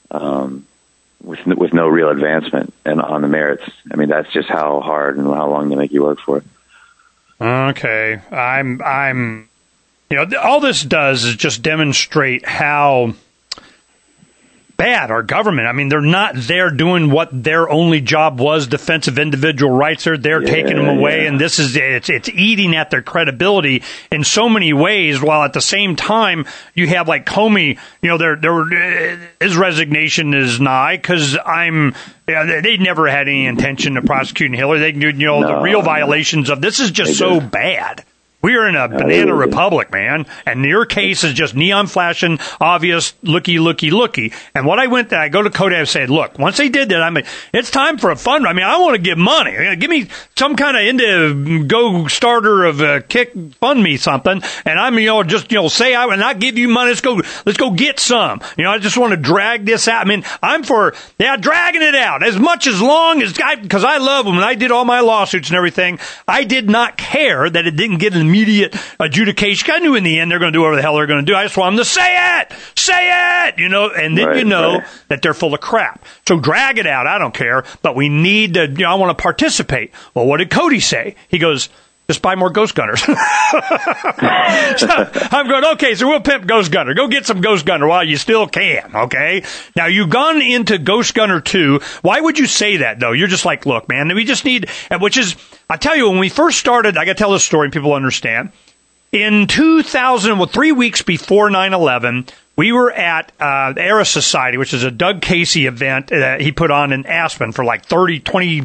with no real advancement and on the merits. I mean, that's just how hard and how long they make you work for it. Okay, I'm. All this does is just demonstrate how bad our government. I mean, they're not there doing what their only job was, defense of individual rights. They're taking them away, and this is it's eating at their credibility in so many ways. While at the same time, you have like Comey. His resignation is nigh because they never had any intention of prosecuting Hillary. They knew the real violations of this is just so bad. We are in a banana republic, man, and your case is just neon flashing, obvious, looky. And what I go to Cody and say, look, once they did that, it's time for a fund. I mean, I want to give money. Give me some kind of go-starter of kick, fund me something, and say I will not give you money. Let's go get some. I just want to drag this out. I mean, I'm for dragging it out as long as because I love them, and I did all my lawsuits and everything. I did not care that it didn't get an immediate adjudication. I knew in the end they're going to do whatever the hell they're going to do. I just want them to say it, and then that they're full of crap. So drag it out. I don't care, but we need to, I want to participate. Well, what did Cody say? He goes, just buy more Ghost Gunners. So I'm going, okay, so we'll pimp Ghost Gunner. Go get some Ghost Gunner while you still can, okay? Now, you've gone into Ghost Gunner 2. Why would you say that, though? You're just like, look, man, we just need, which is, I tell you, when we first started, I got to tell this story and people understand. In 3 weeks before 9/11, we were at Era Society, which is a Doug Casey event that he put on in Aspen for like 30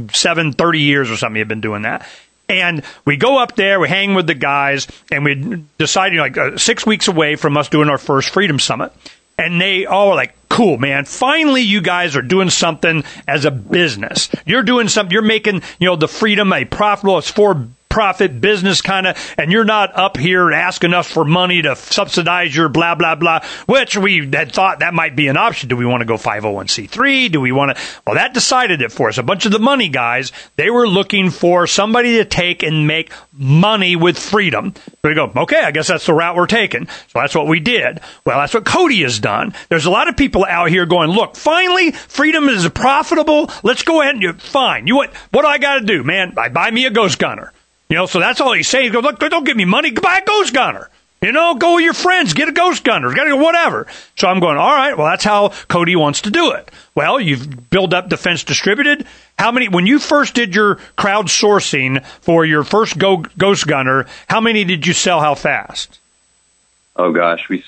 years or something. He had been doing that. And we go up there, we hang with the guys, and we decided 6 weeks away from us doing our first Freedom Summit. And they all were like, cool, man. Finally, you guys are doing something as a business. You're doing something. You're making, the Freedom a profitable, it's for-profit business kind of, and you're not up here asking us for money to subsidize your blah, blah, blah, which we had thought that might be an option. Do we want to go 501c3? Do we want to? Well, that decided it for us. A bunch of the money guys, they were looking for somebody to take and make money with freedom. So we go, okay, I guess that's the route we're taking. So that's what we did. Well, that's what Cody has done. There's a lot of people out here going, look, finally, freedom is profitable. Let's go ahead and fine. What do I got to do, man? I buy me a Ghost Gunner. So that's all he's saying. He goes, look, don't give me money. Buy a Ghost Gunner. Go with your friends. Get a Ghost Gunner. Got to go whatever. So I'm going, all right, well, that's how Cody wants to do it. Well, you've built up Defense Distributed. When you first did your crowdsourcing for your first Ghost Gunner, how many did you sell? How fast? Oh, gosh, we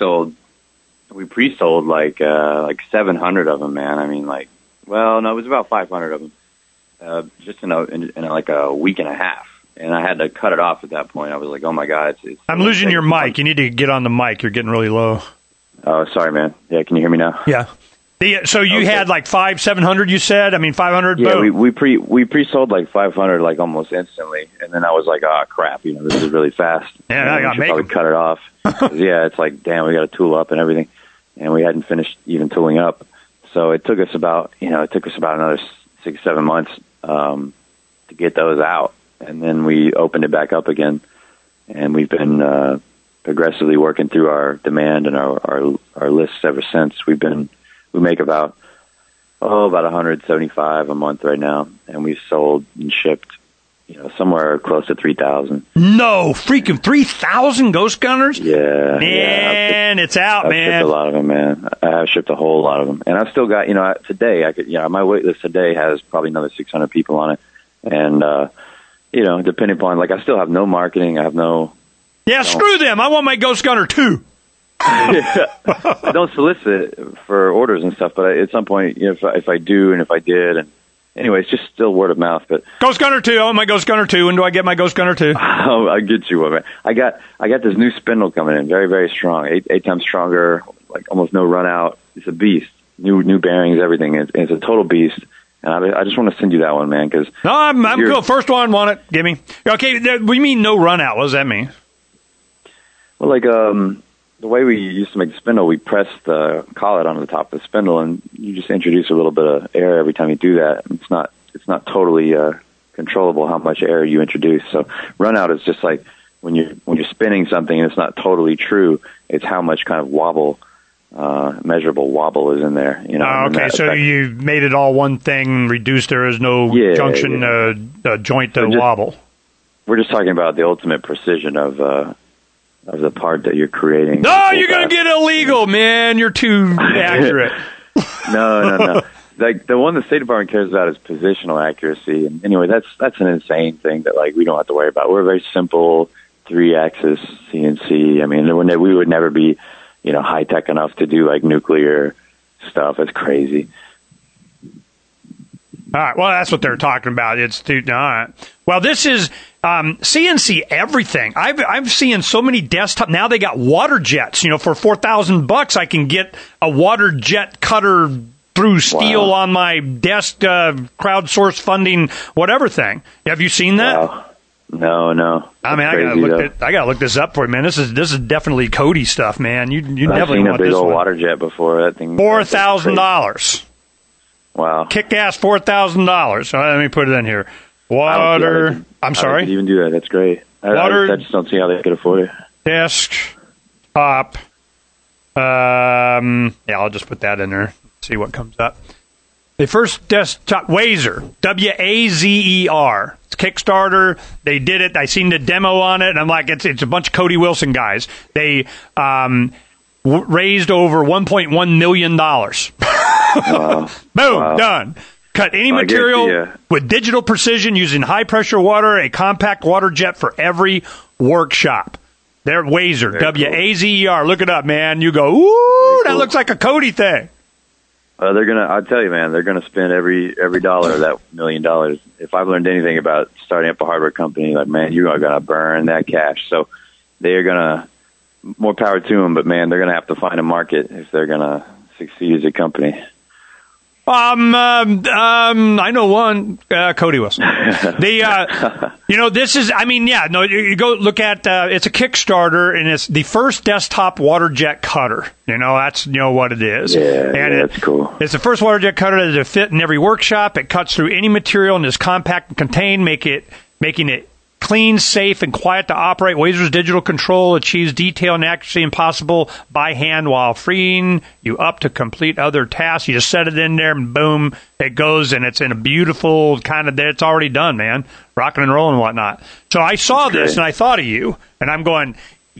pre-sold like 700 of them, man. I mean, it was about 500 of them, just in like a week and a half. And I had to cut it off at that point. I was like, oh, my God. I'm losing your mic. You need to get on the mic. You're getting really low. Oh, sorry, man. Yeah, can you hear me now? Yeah. So you had like 700, you said? I mean, 500? Yeah, we pre-sold like 500 like almost instantly. And then I was like, oh, crap, this is really fast. Yeah, I got to make probably cut it off. Yeah, it's like, damn, we got to tool up and everything. And we hadn't finished even tooling up. So it took us about another 6-7 months to get those out. And then we opened it back up again, and we've been progressively working through our demand and our lists ever since. We make about 175 a month right now, and we've sold and shipped, somewhere close to 3,000. No, freaking 3,000 Ghost Gunners? Yeah, man, it's out, man. I've shipped a lot of them, man. I have shipped a whole lot of them, and I've still got, today my wait list today has probably another 600 people on it, and depending upon, I still have no marketing. I have no... Yeah, screw them. I want my Ghost Gunner, too. I don't solicit for orders and stuff, but at some point, if I do and if I did, and anyway, it's just still word of mouth. But Ghost Gunner 2. I want my Ghost Gunner 2. When do I get my Ghost Gunner 2? Oh, I'll get you one, man. I got this new spindle coming in, very, very strong, 8 times stronger, like almost no run out. It's a beast. New bearings, everything. It's a total beast. And I just want to send you that one, man. Cause no, I'm cool. First one, want it? Give me. Okay, we mean no run out. What does that mean? Well, like the way we used to make the spindle, we press the collet onto the top of the spindle, and you just introduce a little bit of air every time you do that. It's not totally controllable how much air you introduce. So run out is just like when you're spinning something and it's not totally true. It's how much kind of wobble. Measurable wobble is in there, you know. Oh, okay, so you made it all one thing, reduced. There is no junction, joint to wobble. We're just talking about the ultimate precision of the part that you're creating. No, you're going to get illegal, man. You're too accurate. No. Like the one the State Department cares about is positional accuracy. And anyway, that's an insane thing that like we don't have to worry about. We're a very simple 3-axis CNC. I mean, we would never be, you know, high tech enough to do like nuclear stuff. It's crazy. All right. Well, that's what they're talking about. All right. Well, this is CNC everything. I've seen so many desktop. Now they got water jets. You know, for $4,000, I can get a water jet cutter through steel on my desk, crowdsource funding, whatever thing. Have you seen that? Wow. No. I mean, I gotta look this up for you, man. This is definitely Cody stuff, man. You I've definitely seen want a big this old one. water jet before. That thing $4,000. Wow. Kick-ass $4,000. Let me put it in here. Water. I'm sorry? I could even do that. That's great. I just don't see how they could afford it. Desktop. Yeah, I'll just put that in there. See what comes up. The first desktop, Wazer. W-A-Z-E-R. It's Kickstarter. They did it. I seen the demo on it, and I'm like, it's a bunch of Cody Wilson guys. They raised over $1.1 million. Wow. Boom, done. Cut any material with digital precision using high-pressure water, a compact water jet for every workshop. They're Wazer, W-A-Z-E-R. Look it up, man. You go, ooh, that looks like a Cody thing. I'll tell you, man, they're gonna spend every dollar of that $1 million. If I've learned anything about starting up a hardware company, like, man, you are gonna burn that cash. So they are gonna, more power to them, but man, they're gonna have to find a market if they're gonna succeed as a company. I know one, Cody Wilson. This is, you go look at, it's a Kickstarter, and it's the first desktop water jet cutter. That's, what it is. That's cool. It's the first water jet cutter that will fit in every workshop. It cuts through any material and is compact and contained, making it clean, safe, and quiet to operate. Wazer's digital control achieves detail and accuracy impossible by hand while freeing you up to complete other tasks. You just set it in there and boom, it goes, and it's in a beautiful kind of, it's already done, man. Rocking and rolling and whatnot. So I saw this and I thought of you, and I'm going,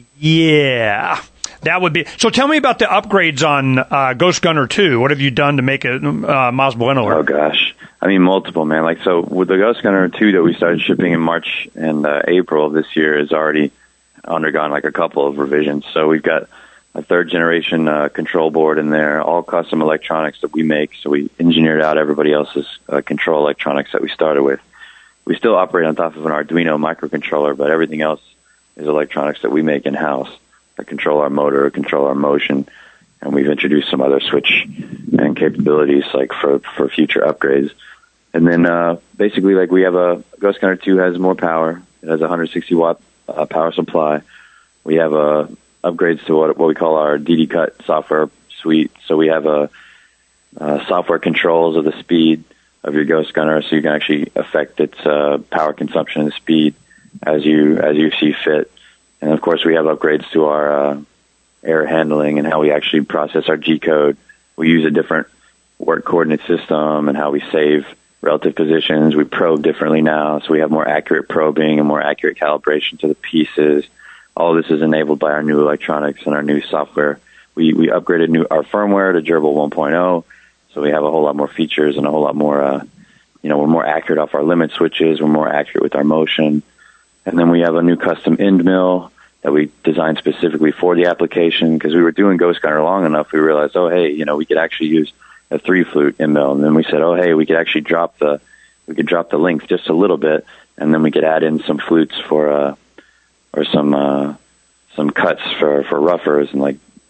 yeah, that would be. So tell me about the upgrades on Ghost Gunner 2. What have you done to make it Mas Bueno? Oh, gosh. I mean, multiple, man. Like, so with the Ghost Gunner 2 that we started shipping in March and April of this year has already undergone like a couple of revisions. So we've got a third generation control board in there, all custom electronics that we make. So we engineered out everybody else's control electronics that we started with. We still operate on top of an Arduino microcontroller, but everything else is electronics that we make in-house that control our motor, control our motion. And we've introduced some other switch and capabilities like for future upgrades. And then basically, like, we have a Ghost Gunner 2 has more power. It has a 160 watt power supply. We have upgrades to what we call our DD Cut software suite. So we have software controls of the speed of your Ghost Gunner, so you can actually affect its power consumption and speed as you see fit. And of course, we have upgrades to our error handling and how we actually process our G code. We use a different work coordinate system and how we save relative positions. We probe differently now, so we have more accurate probing and more accurate calibration to the pieces. All this is enabled by our new electronics and our new software. We upgraded our firmware to Gerbil 1.0, so we have a whole lot more features and a whole lot more, we're more accurate off our limit switches. We're more accurate with our motion. And then we have a new custom end mill that we designed specifically for the application, because we were doing Ghost Gunner long enough, we realized, we could actually use a 3-flute end mill. And then we said, we could actually drop the length just a little bit, and then we could add in some flutes for or some cuts for roughers and like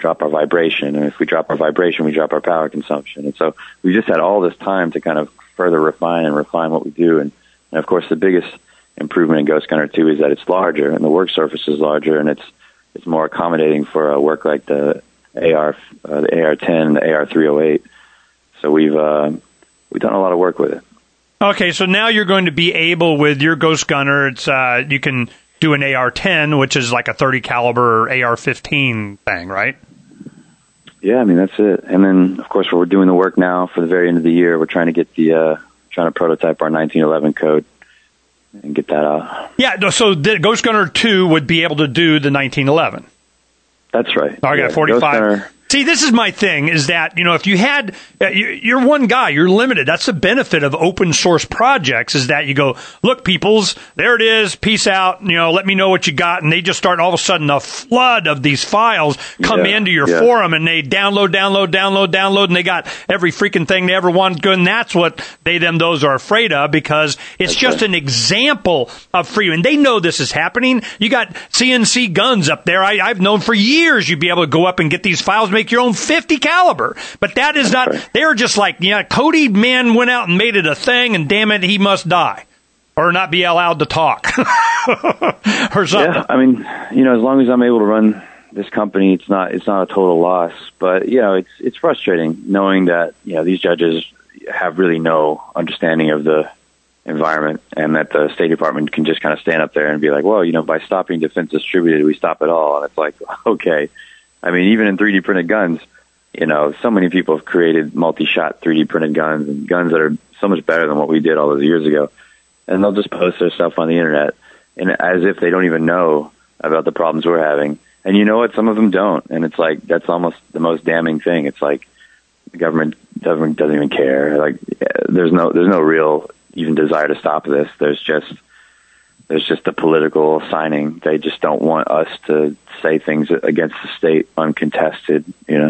drop our vibration. And if we drop our vibration, we drop our power consumption. And so we just had all this time to kind of further refine what we do. And of course, the biggest improvement in Ghost Gunner 2 is that it's larger, and the work surface is larger, and it's more accommodating for work like the AR10, the AR308. So we've done a lot of work with it. Okay, so now you're going to be able, with your Ghost Gunner, it's you can do an AR-10, which is like a 30 caliber AR-15 thing, right? Yeah, I mean, that's it. And then, of course, we're doing the work now for the very end of the year. We're trying to get trying to prototype our 1911 code and get that out. Yeah, so the Ghost Gunner 2 would be able to do the 1911. That's right. I got 45. See, this is my thing, is that, if you had, you're one guy, you're limited. That's the benefit of open source projects, is that you go, look, peoples, there it is, peace out, let me know what you got. And they just start, all of a sudden, a flood of these files come into your forum, and they download, and they got every freaking thing they ever wanted to. And that's what those are afraid of, because it's just an example of freedom. And they know this is happening. You got CNC guns up there. I've known for years you'd be able to go up and get these files, make your own 50 caliber, but that is not. They're just like, Cody man went out and made it a thing, and damn it, he must die or not be allowed to talk or something. Yeah, I mean, as long as I'm able to run this company, it's not a total loss. But it's frustrating knowing that these judges have really no understanding of the environment, and that the State Department can just kind of stand up there and be like, well, by stopping defense distributed, we stop it all. And it's like, okay. I mean, even in 3D printed guns, so many people have created multi-shot 3D printed guns, and guns that are so much better than what we did all those years ago. And they'll just post their stuff on the internet, and as if they don't even know about the problems we're having. And you know what? Some of them don't. And it's like, that's almost the most damning thing. It's like the government doesn't even care. Like, there's no real even desire to stop this. There's just a political signing. They just don't want us to say things against the state uncontested,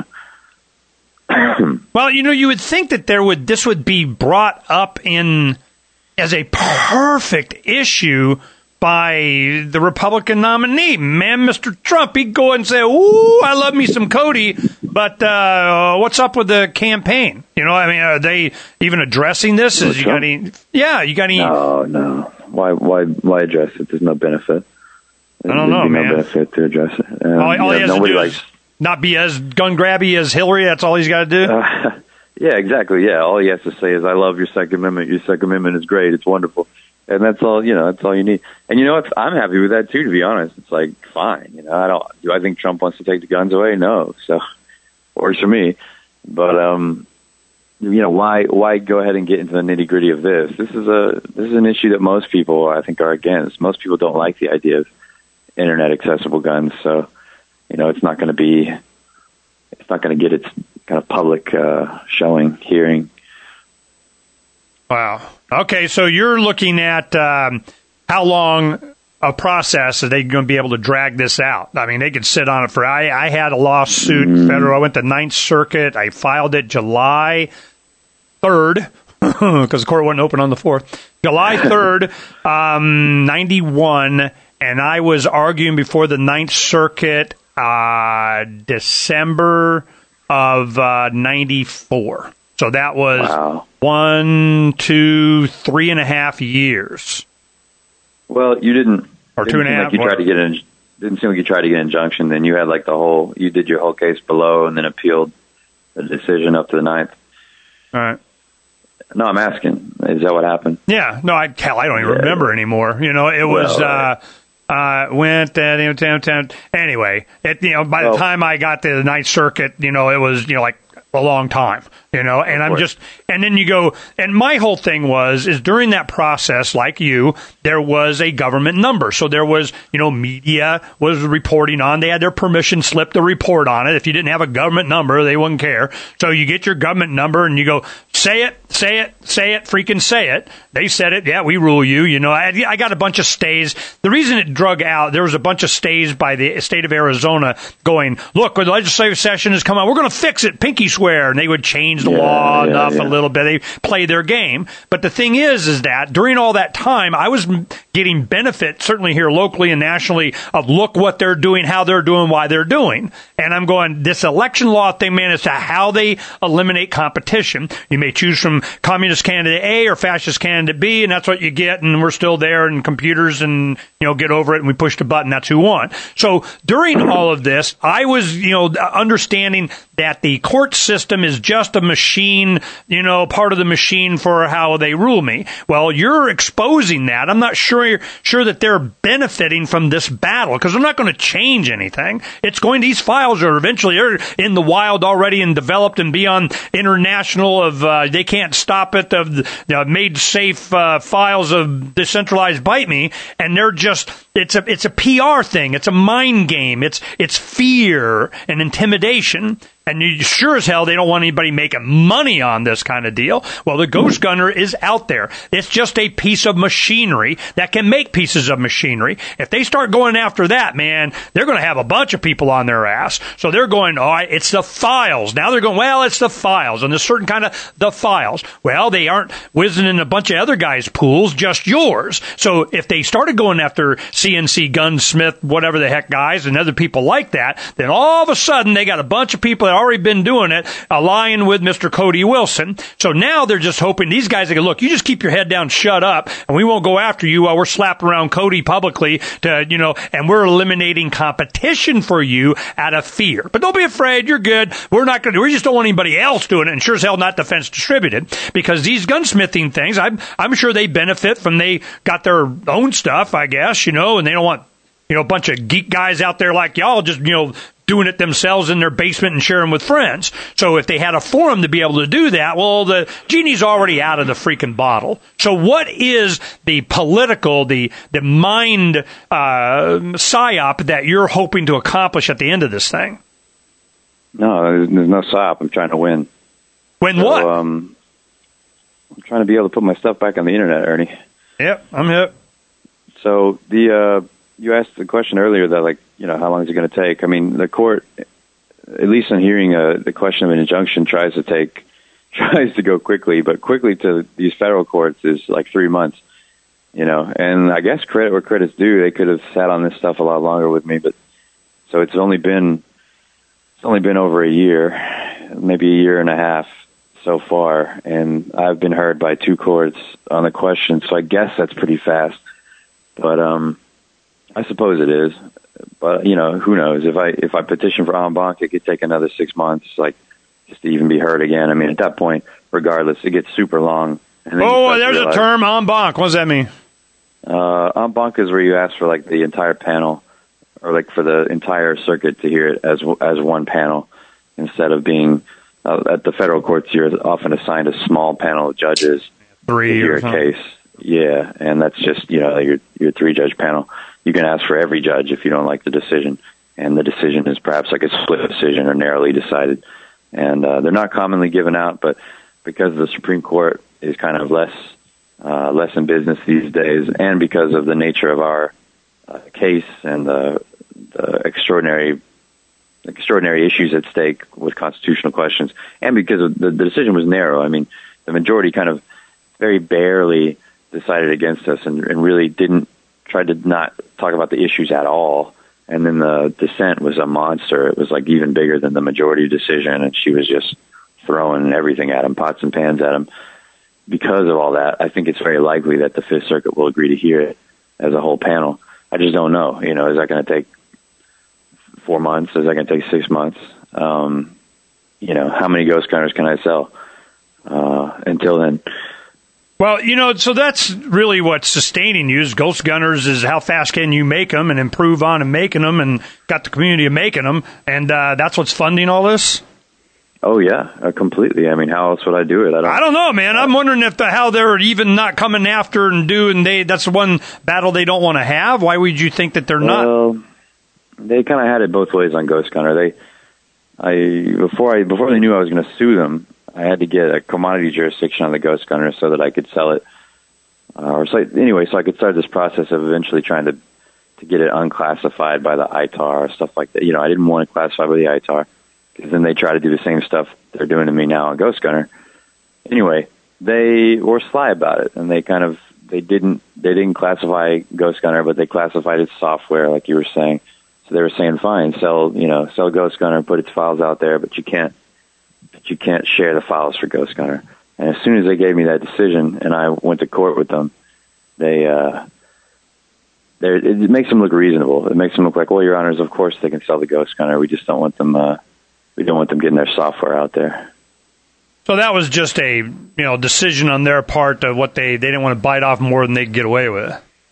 Well, you would think that this would be brought up as a perfect issue by the Republican nominee. Man, Mr. Trump, he'd go and say, ooh, I love me some Cody, but what's up with the campaign? Are they even addressing this? You got any? No. Why address it? There's no benefit. I don't know, man. No benefit to address it. All he has to do is not be as gun grabby as Hillary. That's all he's got to do. Yeah, exactly. Yeah, all he has to say is, "I love your Second Amendment. Your Second Amendment is great. It's wonderful." And that's all. That's all you need. And you know what? I'm happy with that too. To be honest, it's like fine. Do I think Trump wants to take the guns away? No. So works for me. But why go ahead and get into the nitty gritty of this? This is an issue that most people, I think, are against. Most people don't like the idea of internet accessible guns. So, it's not going to get its kind of public hearing. Wow. Okay, so you're looking at how long a process are they going to be able to drag this out? I mean, they could sit on it for. I had a lawsuit federal. I went to Ninth Circuit. I filed it July 3rd because the court wasn't open on the 4th. July 3rd, 91, and I was arguing before the Ninth Circuit December of 94. So that was 1, 2, 3.5 years. Well, you didn't. Or 2.5. Didn't seem like you tried to get an injunction. Then you had you did your whole case below, and then appealed the decision up to the 9th. All right. No, I'm asking. Is that what happened? Yeah. No, I don't even remember anymore. It was. Went anyway. By the time I got to the Ninth Circuit, it was like a long time, and then you go, and my whole thing is during that process, like there was a government number. So there was, media was reporting on, they had their permission slip to report on it. If you didn't have a government number, they wouldn't care. So you get your government number and you go, say it, say it, freaking say it. They said it. Yeah, we rule you. You know, I got a bunch of stays. The reason it drug out, there was a bunch of stays by the state of Arizona going, look, when the legislative session has come out, we're going to fix it, pinky swear. And they would change the law a little bit. They play their game. But the thing is that during all that time, I was getting benefit, certainly here locally and nationally, of look what they're doing, how they're doing, why they're doing. And I'm going, this election law thing, man, is to how they eliminate competition. You may choose from communist candidate A or fascist candidate B, and that's what you get, and we're still there in computers, and, you know, get over it, and we push the button, that's who won. So during all of this, I was, you know, understanding that the court system is just a machine, you know, part of the machine for how they rule me. Well, you're exposing that. I'm not sure that they're benefiting from this battle, because they're not going to change anything. It's going, these files are eventually in the wild already and developed and be on international of, they can't stop it, of made safe files of decentralized Bite Me, and they're just, it's a PR thing. It's a mind game. It's fear and intimidation. And you sure as hell they don't want anybody making money on this kind of deal. Well, the Ghost Gunner is out there. It's just a piece of machinery that can make pieces of machinery. If they start going after that, man, they're going to have a bunch of people on their ass. So they're going, oh, it's the files. Now they're going, well, it's the files. And there's certain kind of the files. Well, they aren't whizzing in a bunch of other guys' pools, just yours. So if they started going after CNC Gunsmith, whatever the heck guys, and other people like that, then all of a sudden they got a bunch of people that already been doing it, allying with Mr. Cody Wilson. So now they're just hoping these guys are going to look, you just keep your head down, shut up, and we won't go after you while we're slapping around Cody publicly to, you know, and we're eliminating competition for you out of fear. But don't be afraid, you're good. We just don't want anybody else doing it, and sure as hell not defense distributed, because these gunsmithing things, I'm sure they benefit from, they got their own stuff, I guess, you know, and they don't want, you know, a bunch of geek guys out there like y'all just, you know, doing it themselves in their basement and sharing with friends. So if they had a forum to be able to do that, well, the genie's already out of the freaking bottle. So what is the political, the mind psyop that you're hoping to accomplish at the end of this thing? No, there's no psyop. I'm trying to win. Win what? I'm trying to be able to put my stuff back on the internet, Ernie. Yep, I'm hip. So you asked the question earlier that, like, you know, how long is it going to take? I mean, the court, at least in hearing the question of an injunction, tries to go quickly, but quickly to these federal courts is like 3 months, you know. And I guess credit where credit's due, they could have sat on this stuff a lot longer with me, but so it's only been over a year, maybe a year and a half so far, and I've been heard by 2 courts on the question, so I guess that's pretty fast. But I suppose it is. But, you know, who knows? If I petition for en banc, it could take another 6 months, like, just to even be heard again. I mean, at that point, regardless, it gets super long. And there's a term, en banc. What does that mean? En banc is where you ask for, like, the entire panel, or, like, for the entire circuit to hear it as one panel, instead of being at the federal courts. You're often assigned a small panel of judges 3 to hear a case. Yeah, and that's just, you know, your 3-judge panel. You can ask for every judge if you don't like the decision, and the decision is perhaps like a split decision or narrowly decided. And they're not commonly given out, but because the Supreme Court is kind of less in business these days, and because of the nature of our case and the extraordinary issues at stake with constitutional questions, and because of the decision was narrow. I mean, the majority kind of very barely decided against us and really tried to not talk about the issues at all. And then the dissent was a monster. It was like even bigger than the majority decision, and she was just throwing everything at him, pots and pans at him. Because of all that, I think it's very likely that the Fifth Circuit will agree to hear it as a whole panel. I just don't know. You know, is that going to take 4 months? Is that going to take 6 months? You know, how many Ghost Gunners can I sell until then? Well, you know, so that's really what's sustaining you is Ghost Gunners, is how fast can you make them and improve on and making them, and got the community of making them, and that's what's funding all this? Oh, yeah, completely. I mean, how else would I do it? I don't know, man. I'm wondering how they're even not coming after and that's the one battle they don't want to have. Why would you think that they're not? Well, they kind of had it both ways on Ghost Gunner. Before they knew I was going to sue them, I had to get a commodity jurisdiction on the Ghost Gunner so that I could sell it. So I could start this process of eventually trying to get it unclassified by the ITAR, stuff like that. I didn't want to classify by the ITAR because then they try to do the same stuff they're doing to me now on Ghost Gunner. Anyway, they were sly about it, and they didn't classify Ghost Gunner, but they classified its software, like you were saying. So they were saying, fine, sell Ghost Gunner, put its files out there, but you can't share the files for Ghost Gunner. And as soon as they gave me that decision, and I went to court with them, it makes them look reasonable. It makes them look like, well, Your Honors, of course they can sell the Ghost Gunner. We just don't want them. We don't want them getting their software out there. So that was just a decision on their part of what they didn't want to bite off more than they could get away with.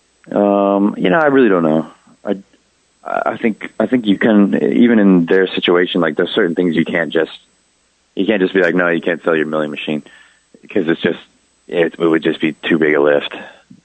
I really don't know. I think you can, even in their situation, like there's certain things you can't just be like, no, you can't sell your milling machine because it would just be too big a lift,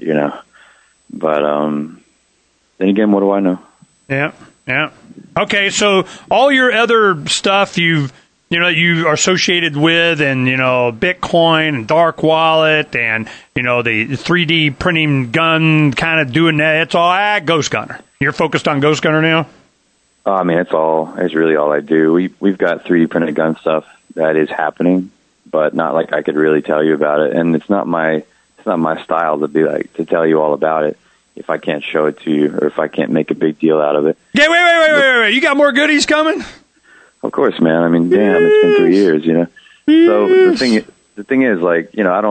But then again, what do I know? Yeah. Okay, so all your other stuff you are associated with, and Bitcoin and Dark Wallet, and the 3D printing gun, kind of doing that. It's all Ghost Gunner. You're focused on Ghost Gunner now? I mean, it's really all I do. We've got 3D printed gun stuff that is happening, but not like I could really tell you about it. And it's not my style to tell you all about it if I can't show it to you or if I can't make a big deal out of it. Yeah, wait. You got more goodies coming? Of course, man. I mean, damn, it's been 3 years, So the thing is, like,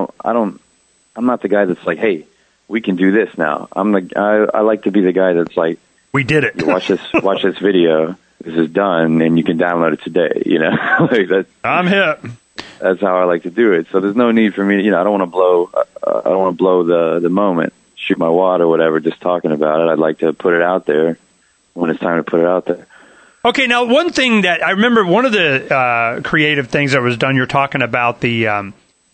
I'm not the guy that's like, hey, we can do this now. I like to be the guy that's like, we did it. You watch this video. This is done, and you can download it today. Like that. I'm hip. That's how I like to do it. So there's no need for me. I don't want to blow the moment, shoot my wad or whatever. Just talking about it. I'd like to put it out there when it's time to put it out there. Okay, now one thing that I remember, one of the creative things that was done, you're talking about the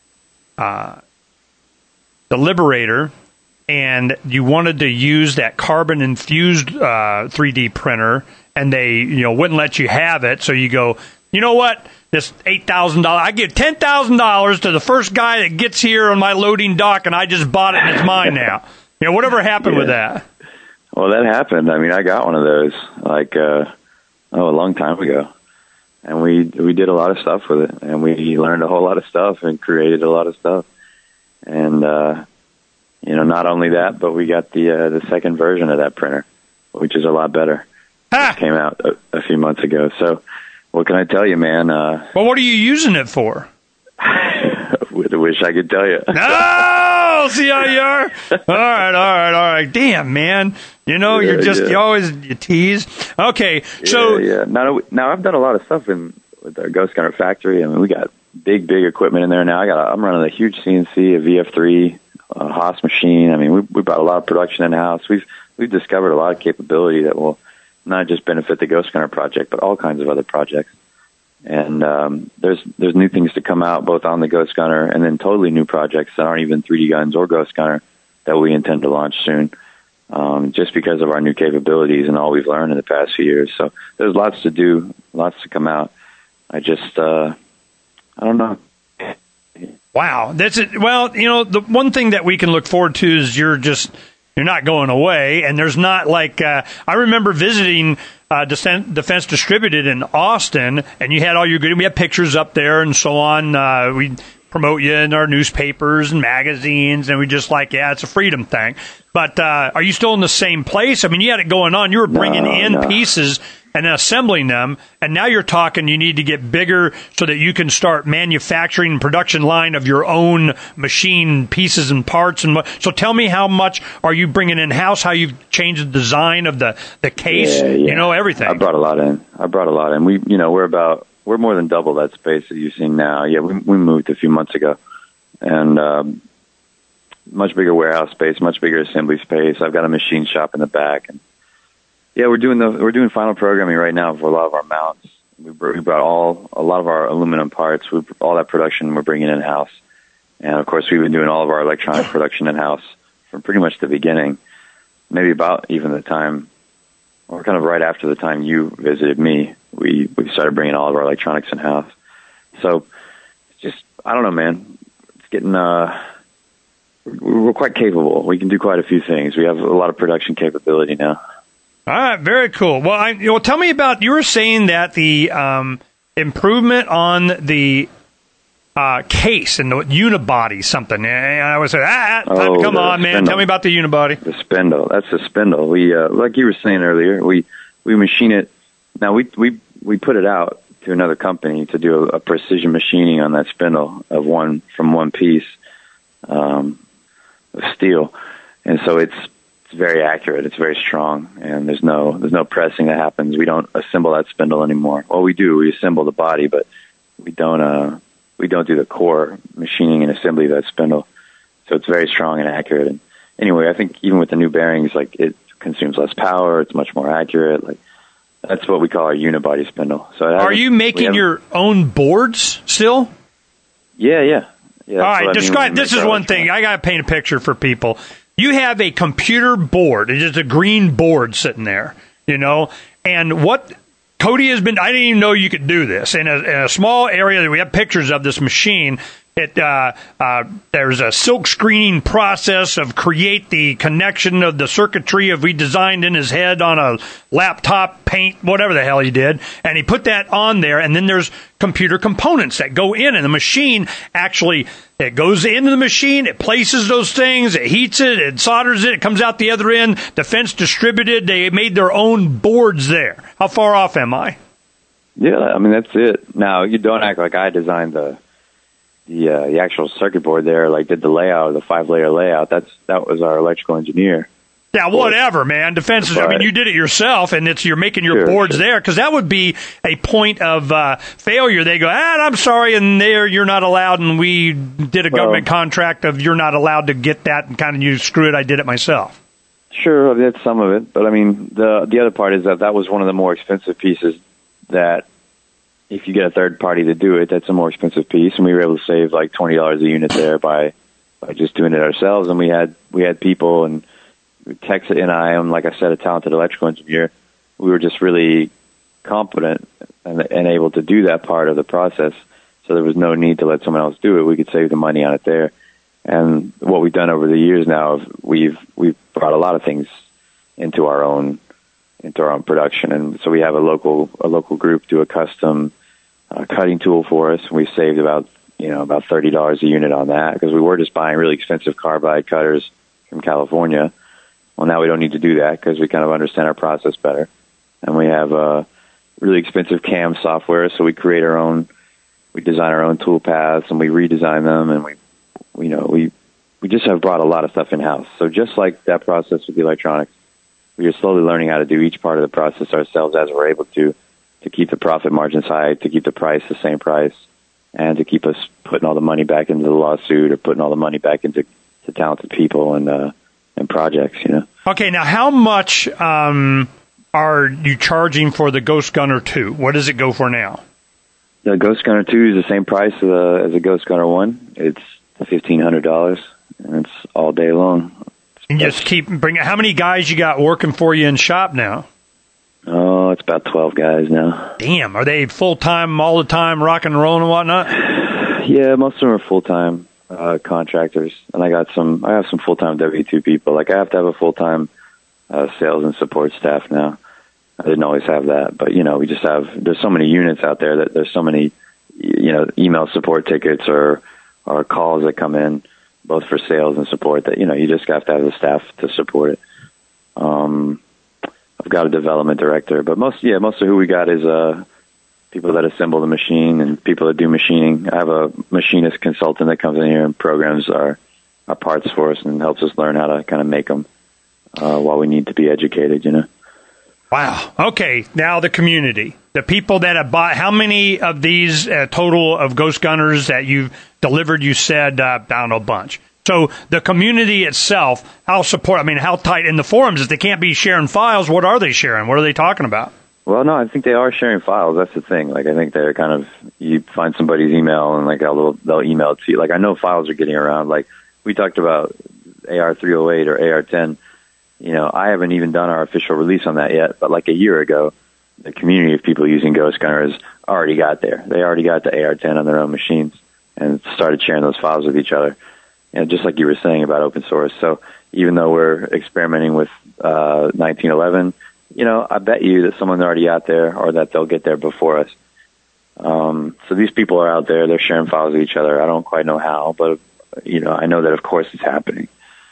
Liberator, and you wanted to use that carbon-infused 3D printer, and they wouldn't let you have it, so you go, you know what, this $8,000, I give $10,000 to the first guy that gets here on my loading dock, and I just bought it and it's mine now. Whatever happened with that? Well, that happened. I mean, I got one of those, like, a long time ago. And we did a lot of stuff with it, and we learned a whole lot of stuff and created a lot of stuff. And, not only that, but we got the second version of that printer, which is a lot better. It came out a few months ago. So what can I tell you, man? Well, what are you using it for? I wish I could tell you. No! See how you are? All right. Damn, man. You always tease. Okay, so... Yeah. Now, I've done a lot of stuff with our Ghost Gunner factory. I mean, we got big equipment in there now. I'm running a huge CNC, a VF3, a Haas machine. I mean, we brought a lot of production in-house. We've discovered a lot of capability that will not just benefit the Ghost Gunner project, but all kinds of other projects. And there's new things to come out both on the Ghost Gunner and then totally new projects that aren't even 3D guns or Ghost Gunner that we intend to launch soon, just because of our new capabilities and all we've learned in the past few years. So there's lots to do, lots to come out. I just, I don't know. Wow. That's it. Well, the one thing that we can look forward to is you're not going away, and there's not like I remember visiting Defense Distributed in Austin, and you had all your good. We had pictures up there and so on. We promote you in our newspapers and magazines, and we just like, it's a freedom thing. But are you still in the same place? I mean, you had it going on. You were bringing in pieces and then assembling them, and now you're talking you need to get bigger so that you can start manufacturing production line of your own machine pieces and parts. And so tell me, how much are you bringing in-house, how you've changed the design of the case, everything. I brought a lot in. We're more than double that space that you're seeing now. Yeah, we moved a few months ago, and much bigger warehouse space, much bigger assembly space. I've got a machine shop in the back, and yeah, we're doing final programming right now for a lot of our mounts. We brought a lot of our aluminum parts. All that production we're bringing in house, and of course we've been doing all of our electronic production in house from pretty much the beginning. Maybe about even the time, or kind of right after the time you visited me, we started bringing all of our electronics in house. So just, I don't know, man. It's getting, we're quite capable. We can do quite a few things. We have a lot of production capability now. All right, very cool. Well, tell me about, you were saying that the improvement on the case and the unibody something. And I was like, come on, man. Tell me about the unibody. The spindle. That's the spindle. We, like you were saying earlier, we machine it. Now we put it out to another company to do a precision machining on that spindle from one piece of steel, and so it's very accurate. It's very strong, and there's no pressing that happens. We don't assemble that spindle anymore. Well, we do. We assemble the body, but we don't do the core machining and assembly of that spindle. So it's very strong and accurate. And anyway, I think even with the new bearings, like, it consumes less power. It's much more accurate. Like, that's what we call our unibody spindle. So are you making your own boards still? Yeah. All right, describe. This is one thing. I got to paint a picture for people. You have a computer board. It's just a green board sitting there, and what Cody has been, I didn't even know you could do this. In a small area that we have pictures of this machine, there's a silk screening process of create the connection of the circuitry of we designed in his head on a laptop, paint, whatever the hell he did. And he put that on there, and then there's computer components that go in, and the machine actually, it goes into the machine, it places those things, it heats it, it solders it, it comes out the other end. Defense Distributed, they made their own boards there. How far off am I? Yeah, I mean, that's it. Now, you don't act like I designed the actual circuit board there, like did the layout, the 5-layer layout. That was our electrical engineer. Yeah, whatever, man. Defense, I mean, you did it yourself, and you're making your boards there, because that would be a point of failure. They go, I'm sorry, and there you're not allowed, and we did a government contract of you're not allowed to get that, and kind of you screw it, I did it myself. Sure, that's some of it, but I mean, the other part is that was one of the more expensive pieces that if you get a third party to do it, that's a more expensive piece, and we were able to save like $20 a unit there by just doing it ourselves. And we had people, and Tex and I, and like I said, a talented electrical engineer. We were just really competent and able to do that part of the process. So there was no need to let someone else do it. We could save the money on it there. And what we've done over the years now, we've brought a lot of things into our own production. And so we have a local group do a custom cutting tool for us. We saved about $30 a unit on that, because we were just buying really expensive carbide cutters from California. Well, now we don't need to do that, because we kind of understand our process better, and we have really expensive CAM software. So we create we design our own tool paths, and we redesign them, and we just have brought a lot of stuff in house. So just like that process with the electronics, we are slowly learning how to do each part of the process ourselves as we're able to keep the profit margins high, to keep the price the same price, and to keep us putting all the money back into the lawsuit or putting all the money back into talented people and projects, Okay, now how much are you charging for the Ghost Gunner 2? What does it go for now? The Ghost Gunner 2 is the same price as the Ghost Gunner 1. It's $1,500, and it's all day long. And just keep bringing. How many guys you got working for you in shop now? Oh, it's about 12 guys now. Damn, are they full-time, all the time, rock and roll and whatnot? Yeah, most of them are full-time contractors, and I have some full-time W-2 people. Like, I have to have a full-time sales and support staff now. I didn't always have that, but we just there's so many units out there that there's so many email support tickets or calls that come in, both for sales and support, that you just have to have the staff to support it. I've got a development director, but most of who we got is people that assemble the machine and people that do machining. I have a machinist consultant that comes in here and programs our parts for us and helps us learn how to kind of make them while we need to be educated, Wow. Okay, now the community. The people that have bought, how many of these total of Ghost Gunners that you've delivered, you said, I don't know, a bunch. So the community itself, how tight in the forums, if they can't be sharing files, what are they sharing? What are they talking about? Well, no, I think they are sharing files. That's the thing. Like, I think they're kind of, you find somebody's email and like they'll email it to you. Like, I know files are getting around. Like, we talked about AR308 or AR10. I haven't even done our official release on that yet, but like a year ago, the community of people using Ghost Gunners already got there. They already got the AR10 on their own machines. and started sharing those files with each other. Just like you were saying about open source. So even though we're experimenting with 1911, I bet you that someone's already out there, or that they'll get there before us. So these people are out there; they're sharing files with each other. I don't quite know how, but I know that of course it's happening.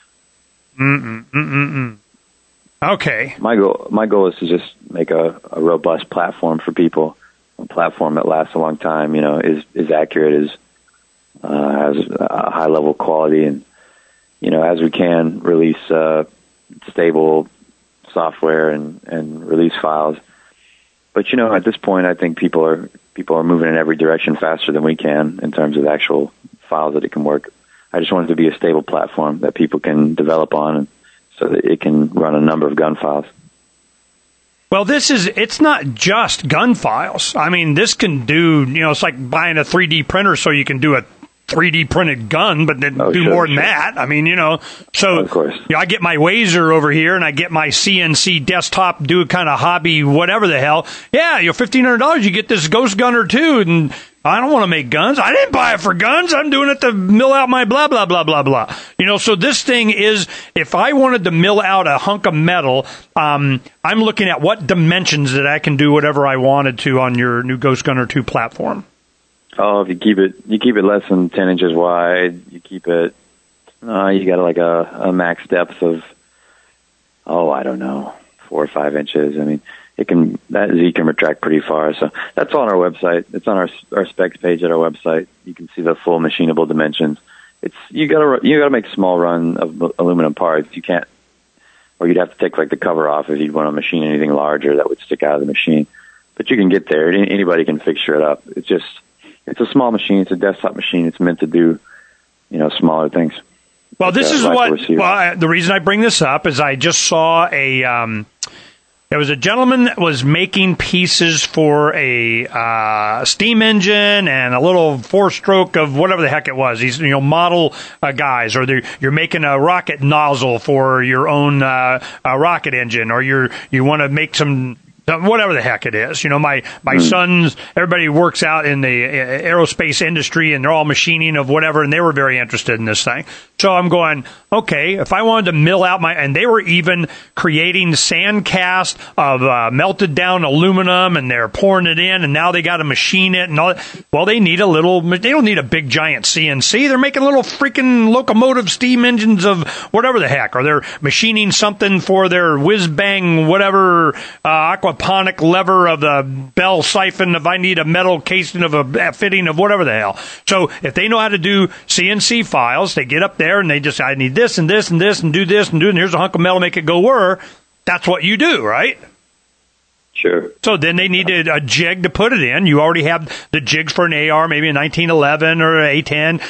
Okay. My goal is to just make a robust platform for people, a platform that lasts a long time. Is accurate, has a high level of quality, and as we can release stable software and release files. But at this point, I think people are moving in every direction faster than we can in terms of actual files that it can work. I just want it to be a stable platform that people can develop on, so that it can run a number of gun files. Well, it's not just gun files. I mean, this can do, it's like buying a 3D printer so you can do a 3D printed gun, but then do more than that. I mean, so of course. I get my Wazer over here and I get my CNC desktop, do a kind of hobby, whatever the hell. Yeah, $1,500, you get this Ghost Gunner too, and I don't want to make guns. I didn't buy it for guns. I'm doing it to mill out my blah, blah, blah, blah, blah. So this thing is, if I wanted to mill out a hunk of metal, I'm looking at what dimensions that I can do whatever I wanted to on your new Ghost Gunner 2 platform. Oh, if you keep it less than 10 inches wide, you keep it, you got like a max depth of, I don't know, 4 or 5 inches. I mean, that Z can retract pretty far. So that's on our website. It's on our specs page at our website. You can see the full machinable dimensions. You gotta make a small run of aluminum parts. You can't, or you'd have to take like the cover off if you want to machine anything larger that would stick out of the machine. But you can get there. Anybody can fixture it up. It's a small machine. It's a desktop machine. It's meant to do, smaller things. Well, this is the reason I bring this up is I just saw there was a gentleman that was making pieces for a steam engine and a little 4-stroke of whatever the heck it was. These, model guys, or you're making a rocket nozzle for your own rocket engine, or you want to make some, whatever the heck it is. My sons, everybody works out in the aerospace industry, and they're all machining of whatever, and they were very interested in this thing. So I'm going, okay, if I wanted to mill out and they were even creating sand cast of melted down aluminum, and they're pouring it in, and now they got to machine it and all that. Well, they don't need a big giant CNC. They're making little freaking locomotive steam engines of whatever the heck, or they're machining something for their whiz-bang, whatever, aquaponic lever of the bell siphon if I need a metal casing of a fitting of whatever the hell. So if they know how to do CNC files, they get up there and they just, I need this and this and this and do this and here's a hunk of metal, make it go whir. That's what you do, right? Sure. So then they needed a jig to put it in. You already have the jigs for an AR, maybe a 1911 or an A10,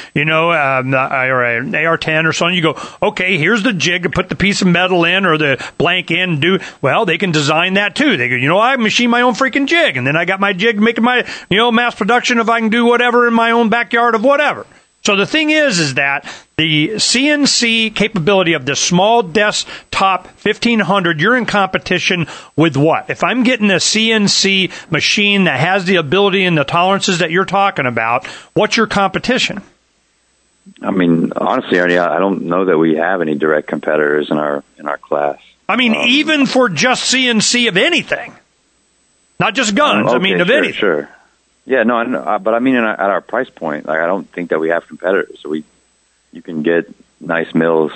or an AR-10 or something. You go, okay, here's the jig to put the piece of metal in or the blank in. Well, they can design that too. They go, I machine my own freaking jig, and then I got my jig making my, mass production if I can do whatever in my own backyard of whatever. So the thing is that the CNC capability of the small desktop 1500, you're in competition with what? If I'm getting a CNC machine that has the ability and the tolerances that you're talking about, what's your competition? I mean, honestly, Ernie, I don't know that we have any direct competitors in our class. I mean, even for just CNC of anything, not just guns. Okay, of anything. Sure. Yeah, no, but I mean, at our price point, I don't think that we have competitors. So you can get nice mills,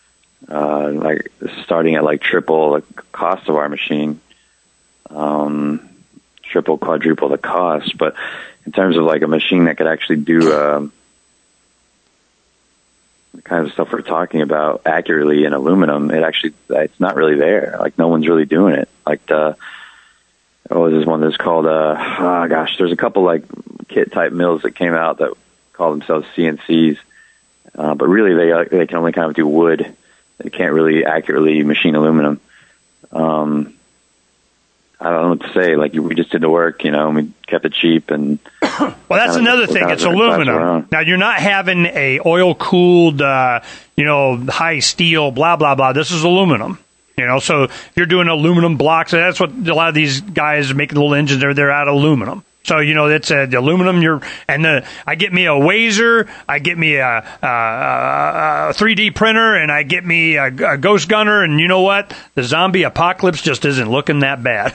starting at triple the cost of our machine, triple, quadruple the cost. But in terms of a machine that could actually do the kind of stuff we're talking about accurately in aluminum, it's not really there. No one's really doing it. There's one that's called, there's a couple kit type mills that came out that call themselves CNCs. But really they can only kind of do wood. They can't really accurately machine aluminum. I don't know what to say. We just did the work, and we kept it cheap. And well, that's another thing. It's aluminum. Now you're not having a oil cooled, high steel, blah blah blah. This is aluminum. So if you're doing aluminum blocks, that's what a lot of these guys making little engines. They're out of aluminum. So, it's the aluminum. I get me a Wazer, I get me a 3D printer, and I get me a ghost gunner. And you know what? The zombie apocalypse just isn't looking that bad.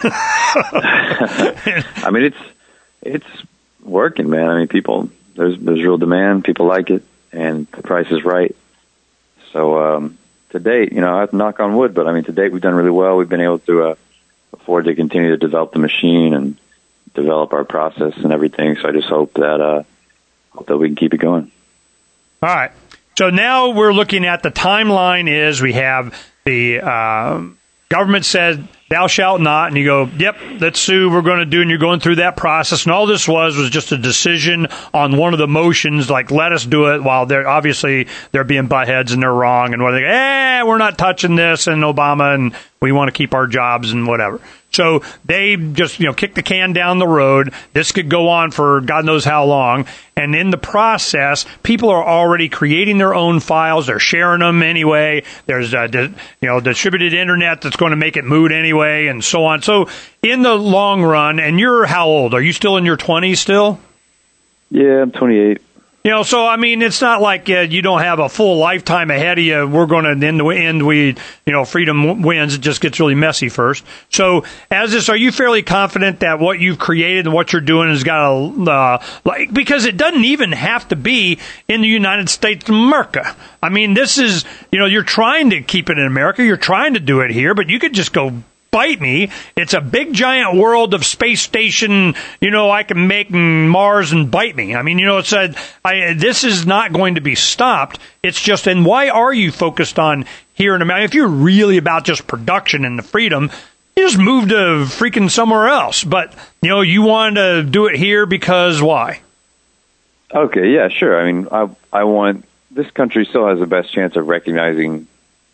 I mean, it's working, man. I mean, there's real demand. People like it, and the price is right. So to date, I have to knock on wood, but I mean, to date we've done really well. We've been able to afford to continue to develop the machine and develop our process and everything. So I just hope that we can keep it going. All right. So now we're looking at the timeline. Is we have the government said thou shalt not, and you go, yep, that's Sue, we're going to do, and you're going through that process, and all this was just a decision on one of the motions, like, let us do it, while they're being butt heads and they're wrong, and we're not touching this, and Obama, and we want to keep our jobs and whatever. So they just, kick the can down the road. This could go on for God knows how long. And in the process, people are already creating their own files. They're sharing them anyway. There's, distributed internet that's going to make it moot anyway, and so on. So in the long run, and you're how old? Are you still in your 20s still? Yeah, I'm 28. So, I mean, it's not like you don't have a full lifetime ahead of you. We're going to, in the end, freedom wins. It just gets really messy first. So, are you fairly confident that what you've created and what you're doing has got because it doesn't even have to be in the United States of America. I mean, this is, you're trying to keep it in America. You're trying to do it here, but you could just go bite me. It's a big giant world of space station, I can make Mars and bite me. I mean, this is not going to be stopped. It's just, and why are you focused on here in America? If you're really about just production and the freedom, you just move to freaking somewhere else. But, you want to do it here because why? Okay, yeah, sure. I mean, I want, this country still has the best chance of recognizing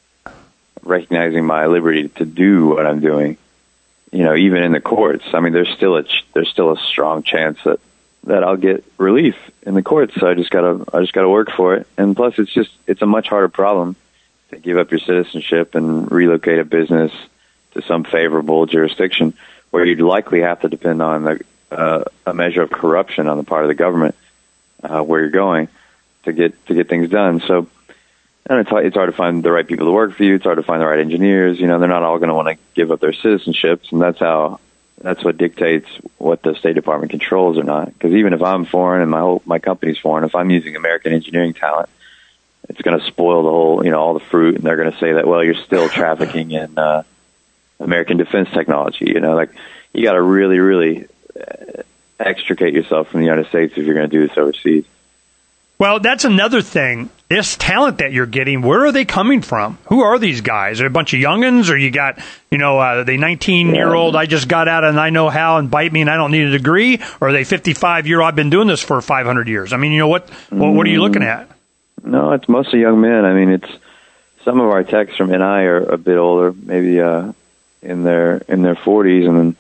my liberty to do what I'm doing, even in the courts. I mean, there's still a strong chance that I'll get relief in the courts. So I just gotta work for it. And plus, it's a much harder problem to give up your citizenship and relocate a business to some favorable jurisdiction where you'd likely have to depend on a measure of corruption on the part of the government where you're going to get things done. So. And it's hard to find the right people to work for you. It's hard to find the right engineers. They're not all going to want to give up their citizenships, and that's what dictates what the State Department controls or not. Because even if I'm foreign and my company's foreign, if I'm using American engineering talent, it's going to spoil the whole, all the fruit, and they're going to say that, well, you're still trafficking in American defense technology. You got to really, really extricate yourself from the United States if you're going to do this overseas. Well, that's another thing. This talent that you're getting, where are they coming from? Who are these guys? Are they a bunch of youngins, or you got, the 19-year-old, I just got out and I know how and bite me and I don't need a degree? Or are they 55-year-old, I've been doing this for 500 years? I mean, what are you looking at? No, it's mostly young men. I mean, it's some of our techs from NI are a bit older, maybe in their 40s,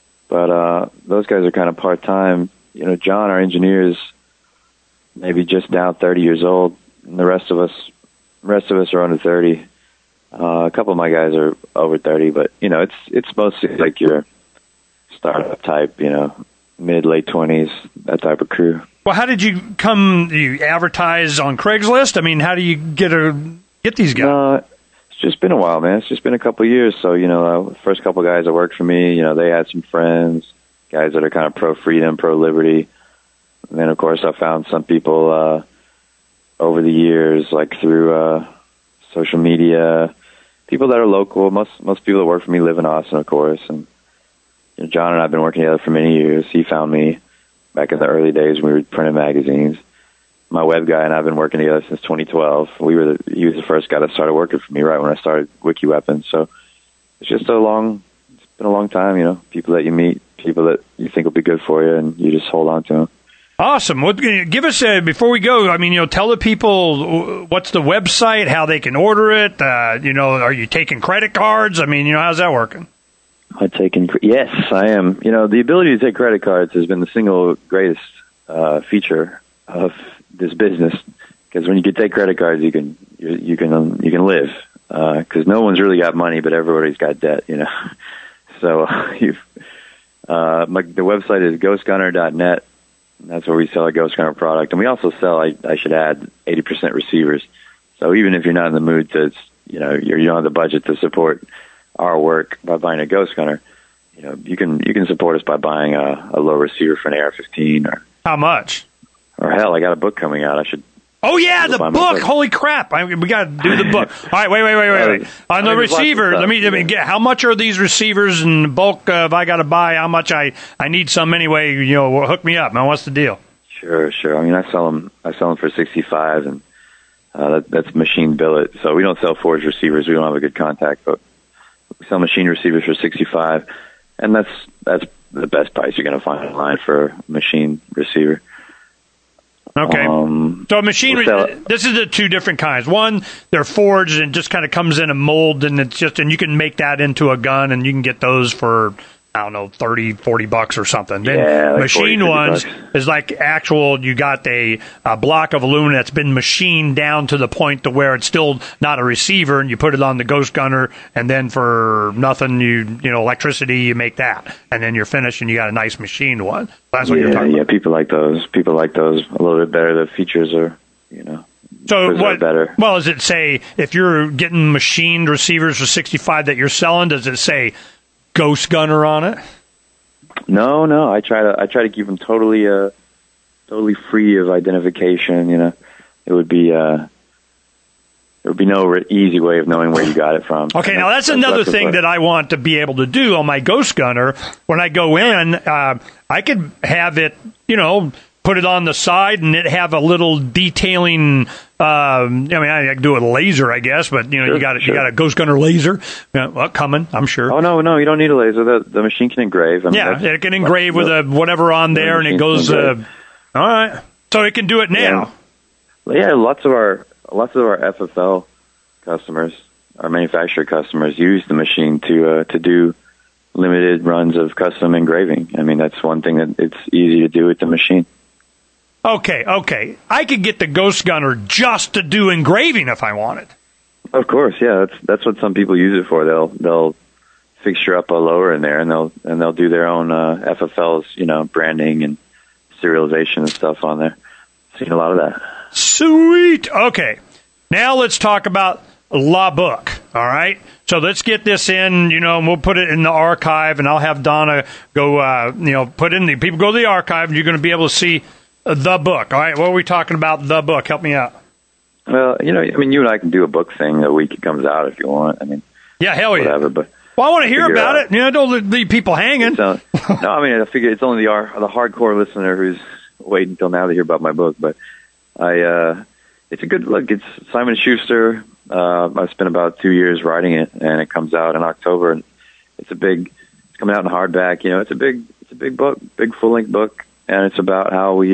but those guys are kind of part-time. John, our engineer, is maybe just now 30 years old, and the rest of us are under 30. A couple of my guys are over 30, but it's mostly like your startup type, mid late 20s, that type of crew. Well, how did you you advertise on Craigslist? I mean, how do you get these guys? It's just been a while, man. It's just been a couple of years. So the first couple of guys that worked for me, they had some friends, guys that are kind of pro freedom, pro liberty. And then, of course, I found some people over the years, like through social media, people that are local. Most people that work for me live in Austin, of course. And John and I have been working together for many years. He found me back in the early days when we were printing magazines. My web guy and I have been working together since 2012. He was the first guy that started working for me right when I started Wiki Weapons. So it's been a long time. People that you meet, people that you think will be good for you, and you just hold on to them. Awesome. Well, give us, before we go, I mean, tell the people what's the website, how they can order it. Are you taking credit cards? I mean, how's that working? Yes, I am. The ability to take credit cards has been the single greatest feature of this business. Because when you can take credit cards, you can live. Because no one's really got money, but everybody's got debt. So The website is ghostgunner.net. That's where we sell our Ghost Gunner product. And we also sell, I should add, 80% receivers. So even if you're not in the mood to, you don't have the budget to support our work by buying a Ghost Gunner, you can support us by buying a low receiver for an AR-15 or. How much? Or hell, I got a book coming out. I should. Oh yeah, the book! Holy crap! We got to do the book. All right, wait. On the receiver, let me get. How much are these receivers in bulk? If I got to buy, how much I need some anyway? Hook me up, man. What's the deal? Sure. I mean, I sell them for $65, and that's machine billet. So we don't sell forged receivers. We don't have a good contact, but we sell machine receivers for $65, and that's the best price you're going to find online for a machine receiver. Okay. So machine, this is the two different kinds. One, they're forged and it just kind of comes in a mold, and and you can make that into a gun, and you can get those for, I don't know, $30-$40 or something. Then like machine ones is like actual, you got a block of aluminum that's been machined down to the point to where it's still not a receiver, and you put it on the Ghost Gunner, and then for nothing, electricity, you make that. And then you're finished, and you got a nice machined one. That's what you're talking about. Yeah, people like those. People like those a little bit better. The features are, so what? Better. Well, does it say, if you're getting machined receivers for $65 that you're selling, does it say Ghost Gunner on it? No. I try to keep them totally free of identification. It would be there would be no easy way of knowing where you got it from. Okay, now that's another thing that I want to be able to do on my Ghost Gunner. When I go in, I could have it, put it on the side and it have a little detailing. I can do it with a laser, I guess, but you got a Ghost Gunner laser. Coming, I'm sure. Oh no, you don't need a laser. The machine can engrave. It can engrave with whatever on there, and it goes. All right, so it can do it now. Yeah, lots of our FFL customers, our manufacturer customers, use the machine to do limited runs of custom engraving. I mean, that's one thing that it's easy to do with the machine. Okay. I could get the Ghost Gunner just to do engraving if I wanted. Of course, yeah. That's what some people use it for. They'll fixture up a lower in there, and they'll do their own FFLs, branding and serialization and stuff on there. Seen a lot of that. Sweet. Okay. Now let's talk about La Book. All right. So let's get this in, and we'll put it in the archive, and I'll have Donna go, put in people go to the archive, and you're going to be able to see the book. All right. What are we talking about? The book. Help me out. Well, you and I can do a book thing the week it comes out if you want. I mean, yeah, hell yeah. Whatever, but I want to hear about it. Don't leave people hanging. No, I figure it's only the hardcore listener who's waiting until now to hear about my book, but it's a good look. It's Simon Schuster. I've spent about 2 years writing it, and it comes out in October. And it's coming out in hardback. It's a big book, big full length book, and it's about how we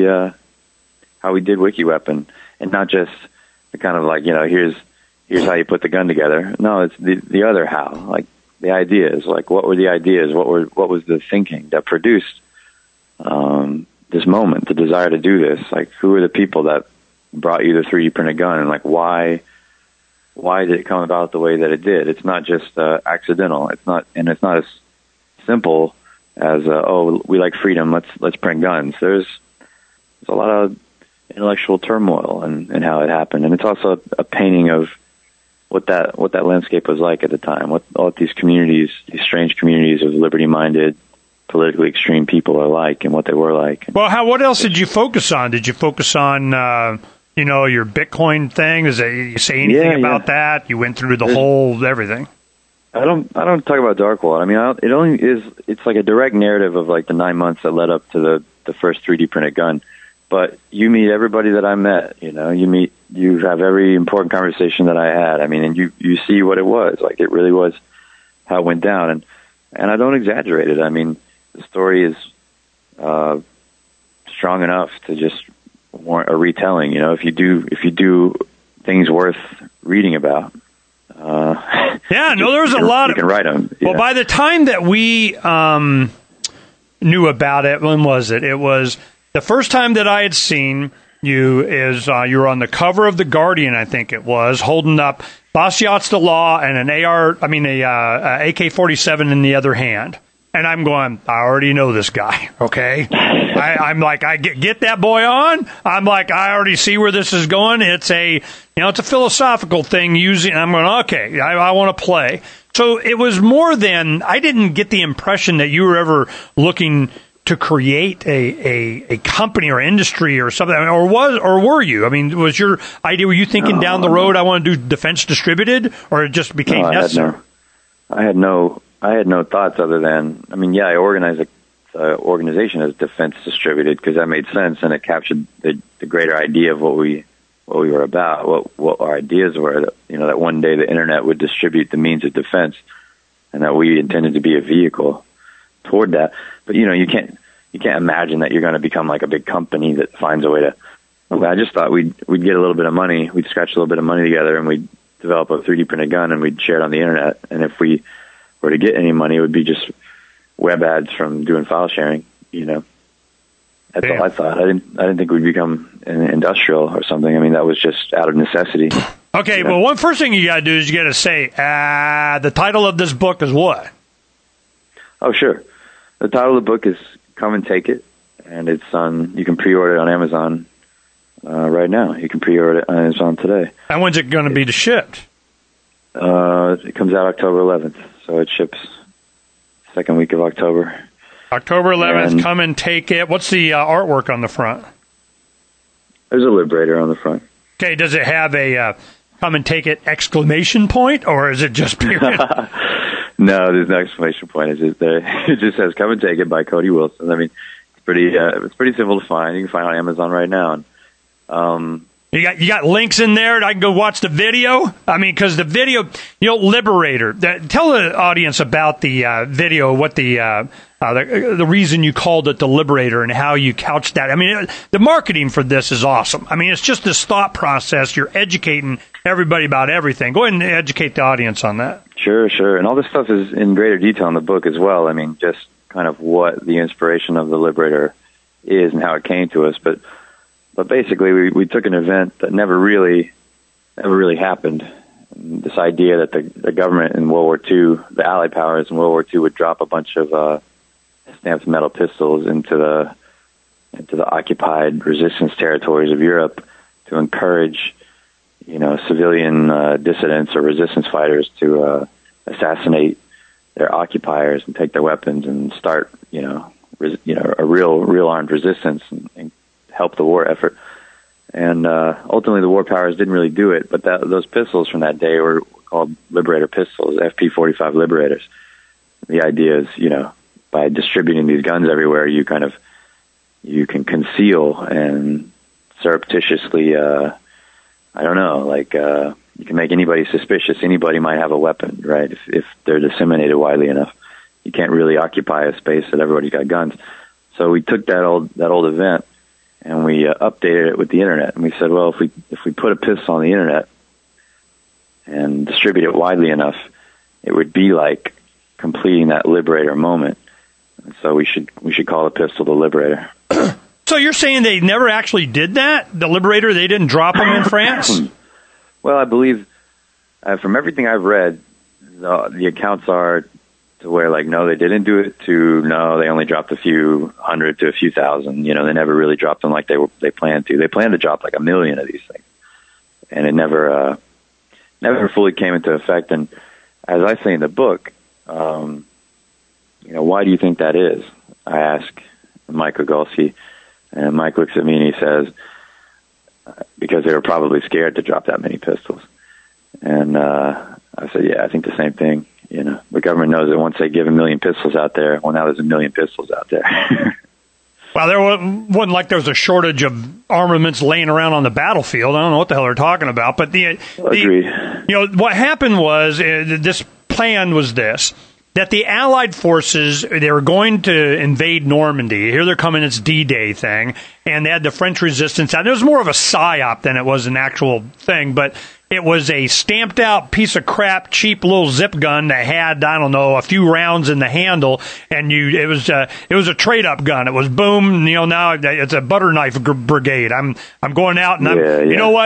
did WikiWeapon, and not just the kind of like here's how you put the gun together. No, it's the other how, like the ideas, like what were the ideas, what was the thinking that produced this moment, the desire to do this, like who are the people that brought you the 3D printed gun, and like why did it come about the way that it did? It's not just accidental. It's not as simple as we like freedom. Let's print guns. There's a lot of intellectual turmoil and how it happened, and it's also a painting of what that landscape was like at the time. What all these communities, these strange communities of liberty-minded, politically extreme people are like, and what they were like. Well, what else did you focus on? Did you focus on your Bitcoin thing? Did you say anything about that? You went through the whole everything. I don't talk about Darkwater. I mean, it's like a direct narrative of like the 9 months that led up to the first 3D printed gun. But you meet everybody that I met, you have every important conversation that I had. I mean, and you see what it was. Like, it really was how it went down. And I don't exaggerate it. I mean, the story is strong enough to just warrant a retelling. If you do things worth reading about. There was a lot. You can write them. Well, by the time that we knew about it, when was it? It was the first time that I had seen you you were on the cover of The Guardian, I think it was, holding up Bastiat's the Law and an AK-47 in the other hand. And I'm going, I already know this guy, okay? I'm like, I get that boy on. I'm like, I already see where this is going. It's a philosophical thing using, I'm going, okay, I want to play. So it was more than, I didn't get the impression that you were ever looking to create a company or industry or something, or were you? I mean, was your idea, were you thinking down the road, I want to do defense distributed, or it just became necessary? I had no thoughts other than, I organized an organization as defense distributed because that made sense and it captured the greater idea of what we were about, what our ideas were. That one day the internet would distribute the means of defense, and that we intended to be a vehicle toward that. But you can't imagine that you're going to become like a big company that finds a way to. I just thought we'd get a little bit of money, we'd scratch a little bit of money together, and we'd develop a 3D printed gun, and we'd share it on the internet. And if we were to get any money, it would be just web ads from doing file sharing. That's all I thought. I didn't think we'd become an industrial or something. That was just out of necessity. Okay, well, one first thing you got to do is you got to say the title of this book is what? Oh, sure. The title of the book is Come and Take It, and it's on. You can pre-order it on Amazon right now. You can pre-order it on Amazon today. And when's it going to be shipped? It comes out October 11th, so it ships second week of October. October 11th, and Come and Take It. What's the artwork on the front? There's a Liberator on the front. Okay, does it have a Come and Take It exclamation point, or is it just period? No, there's no exclamation point. It just says "Come and Take It" by Cody Wilson. It's pretty simple to find. You can find it on Amazon right now. And, you got links in there. I can go watch the video. Because the video, Liberator. Tell the audience about the video. What the reason you called it the Liberator and how you couched that. The marketing for this is awesome. It's just this thought process. You're educating everybody about everything. Go ahead and educate the audience on that. Sure. And all this stuff is in greater detail in the book as well. Just kind of what the inspiration of the Liberator is and how it came to us. But basically, we took an event that never really happened. This idea that the government in World War II, the Allied powers in World War II, would drop a bunch of stamped metal pistols into the occupied resistance territories of Europe to encourage, civilian dissidents or resistance fighters to assassinate their occupiers and take their weapons and start, a real armed resistance and help the war effort. And ultimately, the war powers didn't really do it, but those pistols from that day were called Liberator pistols, FP45 Liberators. The idea is, by distributing these guns everywhere, you can conceal and surreptitiously, you can make anybody suspicious. Anybody might have a weapon, right? If they're disseminated widely enough, you can't really occupy a space that everybody's got guns. So we took that old event and we updated it with the internet. And we said, well, if we put a pistol on the internet and distribute it widely enough, it would be like completing that Liberator moment. And so we should call the pistol the Liberator. So you're saying they never actually did that? The Liberator, they didn't drop them in France? Well, I believe, from everything I've read, the accounts are to where, no, they didn't do it, to no, they only dropped a few hundred to a few thousand. They never really dropped them like they planned to. They planned to drop 1 million of these things, and it never fully came into effect. And as I say in the book, why do you think that is? I ask Mike Ogulski, and Mike looks at me and he says, because they were probably scared to drop that many pistols. And I said, yeah, I think the same thing. The government knows that once they give 1 million pistols out there, well, now there's 1 million pistols out there. Well, there wasn't like there was a shortage of armaments laying around on the battlefield. I don't know what the hell they're talking about. But what happened was, this plan was this, that the Allied forces, they were going to invade Normandy. Here they're coming, it's D-Day thing. And they had the French resistance out. It was more of a psyop than it was an actual thing. But it was a stamped out piece of crap, cheap little zip gun that had, a few rounds in the handle, and it was a trade up gun. It was boom, now it's a butter knife brigade. I'm going out and you know what?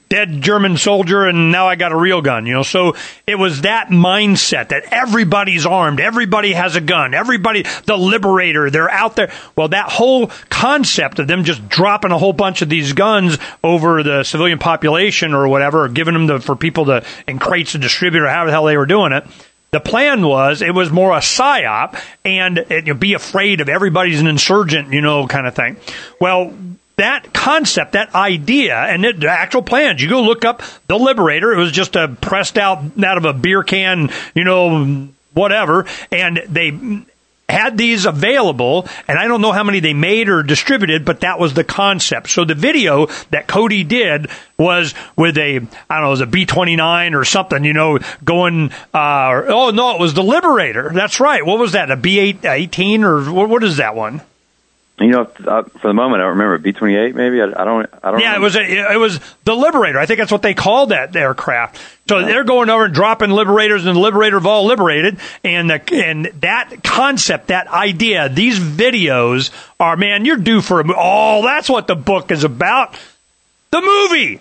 dead German soldier, and now I got a real gun, So it was that mindset that everybody's armed, everybody has a gun, everybody, the liberator, they're out there. Well, that whole concept of them just dropping a whole bunch of these guns over the civilian population or whatever, or giving them for people to in crates to distribute, or however the hell they were doing it. The plan was it was more a psyop and be afraid of everybody's an insurgent, kind of thing. Well, that concept, that idea, and the actual plans, you go look up the Liberator. It was just pressed out of a beer can, whatever, and they had these available, and I don't know how many they made or distributed, but that was the concept. So the video that Cody did was with it was a B-29 or something, going, it was the Liberator. That's right. What was that, a B-18 or what is that one? For the moment, I don't remember. B-28, maybe. I don't. Yeah, it was the Liberator. I think that's what they called that aircraft. So they're going over and dropping Liberators, and the Liberator have all liberated. And that concept, that idea, these videos are, man, you're due for that's what the book is about. The movie!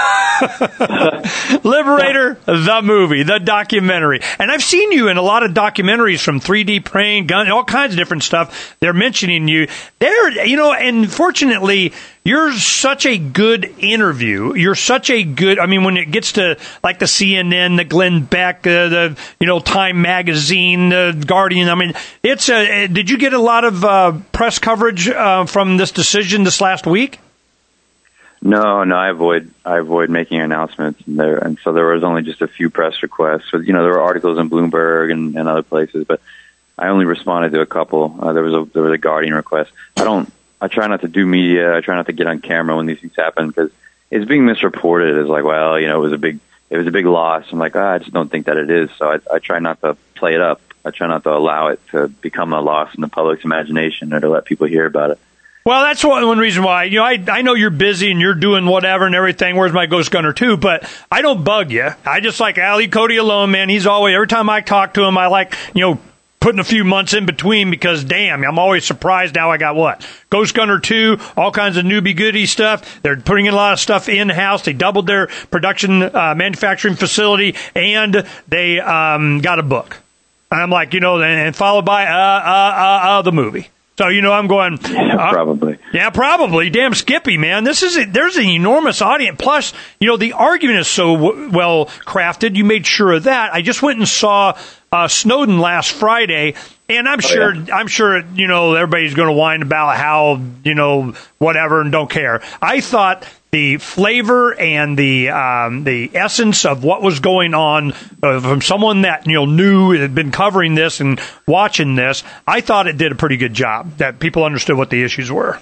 Liberator, the movie, the documentary. And I've seen you in a lot of documentaries from 3D printing, gun, all kinds of different stuff. They're mentioning you. And fortunately, you're such a good interview. You're such a good, when it gets to like the CNN, the Glenn Beck, the Time Magazine, the Guardian, did you get a lot of press coverage from this decision this last week? No, I avoid making announcements there, and so there was only just a few press requests. So, there were articles in Bloomberg and other places, but I only responded to a couple. There was a Guardian request. I try not to do media. I try not to get on camera when these things happen because it's being misreported as like, well, it was a big loss. I'm like, I just don't think that it is. So I try not to play it up. I try not to allow it to become a loss in the public's imagination or to let people hear about it. Well, that's one reason why, I know you're busy and you're doing whatever and everything. Where's my Ghost Gunner 2? But I don't bug you. I just like, leave Cody alone, man. He's always, every time I talk to him, I like, putting a few months in between because, damn, I'm always surprised now I got what? Ghost Gunner 2, all kinds of newbie goodie stuff. They're putting in a lot of stuff in-house. They doubled their production manufacturing facility, and they got a book. And I'm like, and followed by the movie. So, I'm going... probably. Yeah, probably. Damn Skippy, man. There's an enormous audience. Plus, the argument is so well crafted. You made sure of that. I just went and saw Snowden last Friday, and I'm sure, everybody's going to whine about how, whatever and don't care. I thought the flavor and the essence of what was going on from someone that knew, had been covering this and watching this, I thought it did a pretty good job. That people understood what the issues were.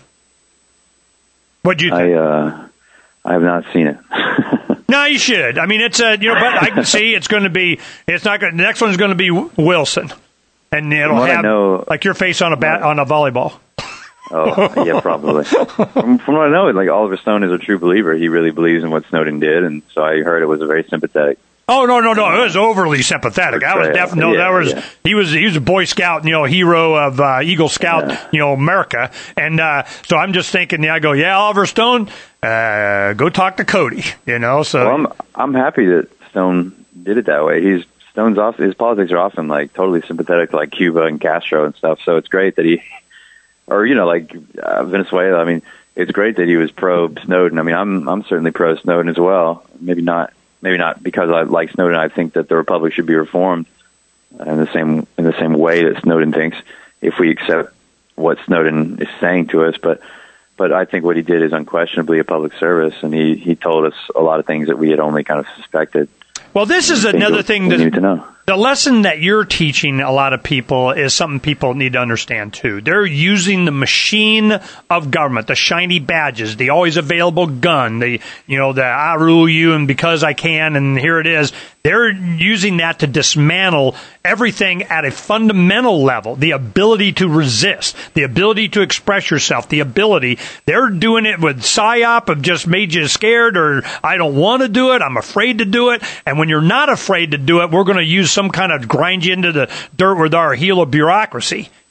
What do you think? I have not seen it. No, you should. It's but I can see it's going to be. It's not going. The next one's going to be Wilson, and it'll have like your face on a volleyball. Oh, yeah, probably. From what I know, like Oliver Stone is a true believer. He really believes in what Snowden did, and so I heard it was a very sympathetic. Oh no! It was overly sympathetic. I was definitely he was a Boy Scout, hero of Eagle Scout, America, and so I'm just thinking. I go, Oliver Stone, go talk to Cody, So well, I'm happy that Stone did it that way. His politics are often like totally sympathetic to like Cuba and Castro and stuff. So it's great that he. Or Venezuela. It's great that he was pro Snowden. I'm certainly pro Snowden as well. Maybe not because I like Snowden. I think that the republic should be reformed in the same way that Snowden thinks. If we accept what Snowden is saying to us, but I think what he did is unquestionably a public service, and he told us a lot of things that we had only kind of suspected. Well, this is another thing that need to know. The lesson that you're teaching a lot of people is something people need to understand, too. They're using the machine of government, the shiny badges, the always available gun, the I rule you and because I can and here it is. They're using that to dismantle everything at a fundamental level, the ability to resist, the ability to express yourself, the ability. They're doing it with PSYOP of just made you scared or I don't want to do it, I'm afraid to do it. And when you're not afraid to do it, we're going to use some kind of grind you into the dirt with our heel of bureaucracy.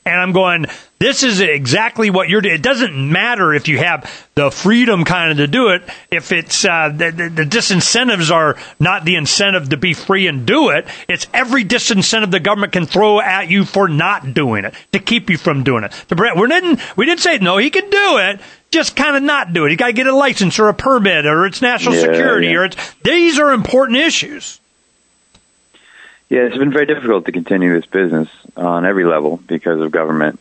And I'm going, this is exactly what you're doing. It doesn't matter if you have the freedom kind of to do it. If it's the disincentives are not the incentive to be free and do it. It's every disincentive the government can throw at you for not doing it, to keep you from doing it. We didn't say, no, he can do it. Just kind of not do it. You got to get a license or a permit or it's national security or these are important issues. Yeah, it's been very difficult to continue this business on every level because of government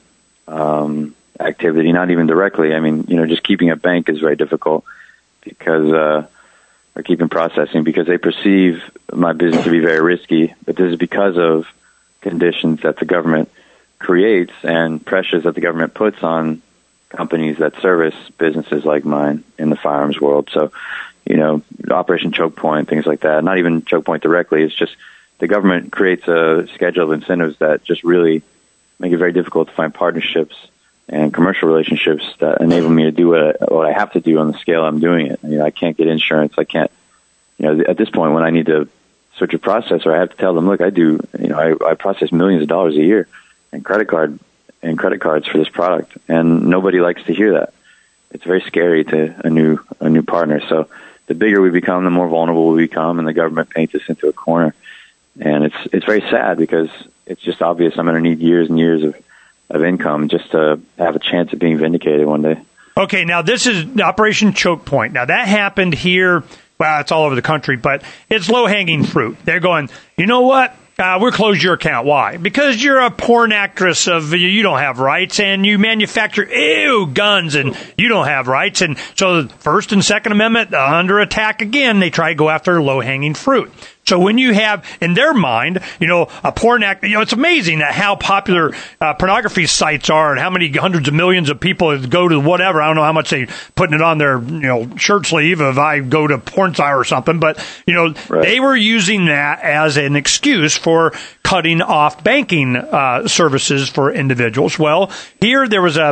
activity, not even directly. I mean, just keeping a bank is very difficult because, or keeping processing because they perceive my business to be very risky. But this is because of conditions that the government creates and pressures that the government puts on companies that service businesses like mine in the firearms world. So, Operation Choke Point, things like that. Not even Choke Point directly. It's just the government creates a schedule of incentives that just really make it very difficult to find partnerships and commercial relationships that enable me to do what I have to do on the scale I'm doing it. I can't get insurance. I can't, at this point when I need to switch a processor, I have to tell them, look, I process millions of dollars a year in credit cards for this product. And nobody likes to hear that. It's very scary to a new partner. So the bigger we become, the more vulnerable we become, and the government paints us into a corner. And it's very sad because it's just obvious I'm going to need years and years of income just to have a chance of being vindicated one day. Okay, now this is Operation Choke Point. Now that happened here. Well, it's all over the country, but it's low-hanging fruit. They're going, you know what? We'll close your account. Why? Because you're a porn actress you don't have rights, and you manufacture guns, and you don't have rights. And so the First and Second Amendment under attack again. They try to go after low-hanging fruit. So when you have, in their mind, a porn act, it's amazing how popular pornography sites are and how many hundreds of millions of people go to whatever. I don't know how much they putting it on their, shirt sleeve if I go to porn site or something. But, right. They were using that as an excuse for cutting off banking services for individuals. Well, here there was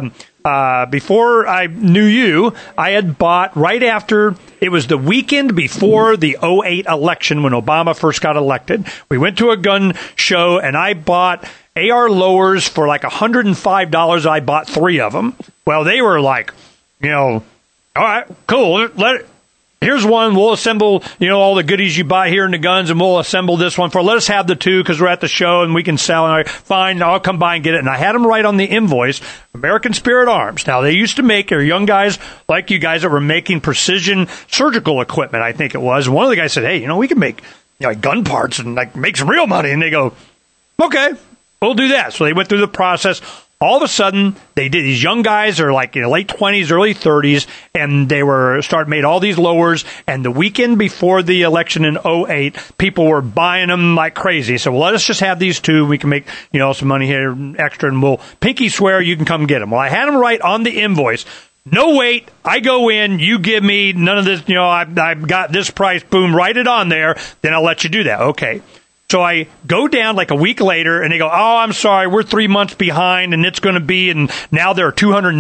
before I knew you, I had bought right after, it was the weekend before the 2008 election when Obama first got elected. We went to a gun show and I bought AR lowers for like $105. I bought 3 of them. Well, they were like, all right, cool. Here's one. We'll assemble, all the goodies you buy here in the guns, and we'll assemble this one let us have the 2 because we're at the show and we can sell. And fine, I'll come by and get it. And I had them right on the invoice, American Spirit Arms. Now, they used to make, they're young guys like you guys that were making precision surgical equipment, I think it was. And one of the guys said, hey, we can make gun parts and make some real money. And they go, okay, we'll do that. So they went through the process. All of a sudden, they did. These young guys are like late 20s, early 30s, and they made all these lowers. And the weekend before the election in 2008, people were buying them like crazy. So let us just have these 2. We can make some money here extra, and we'll pinky swear you can come get them. Well, I had them right on the invoice. No wait. I go in. You give me none of this. I've got this price. Boom. Write it on there. Then I'll let you do that. Okay. So I go down like a week later, and they go, oh, I'm sorry, we're 3 months behind, and it's going to be, and now they're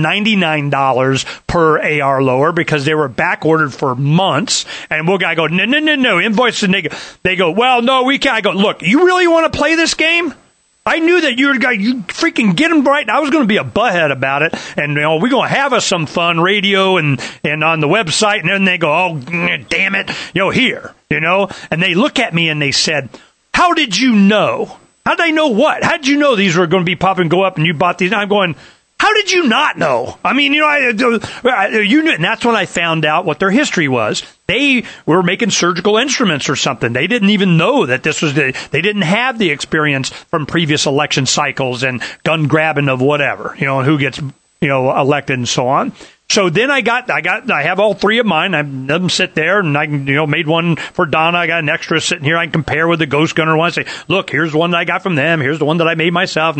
$299 per AR lower because they were back ordered for months. And I go, no, invoice, and they go, well, no, we can't. I go, look, you really want to play this game? I knew that you freaking get them right. I was going to be a butthead about it, and we're going to have some fun radio and on the website, and then they go, oh, damn it, here, and they look at me and they said, how did you know? How did I know what? How did you know these were going to be popping, go up, and you bought these? And I'm going, how did you not know? I mean, you knew, and that's when I found out what their history was. They were making surgical instruments or something. They didn't even know that this was they didn't have the experience from previous election cycles and gun grabbing of whatever, and who gets, elected and so on. So then I have all 3 of mine. I let them sit there, and I made one for Donna. I got an extra sitting here. I can compare with the Ghost Gunner one. I say, look, here's the one that I got from them. Here's the one that I made myself.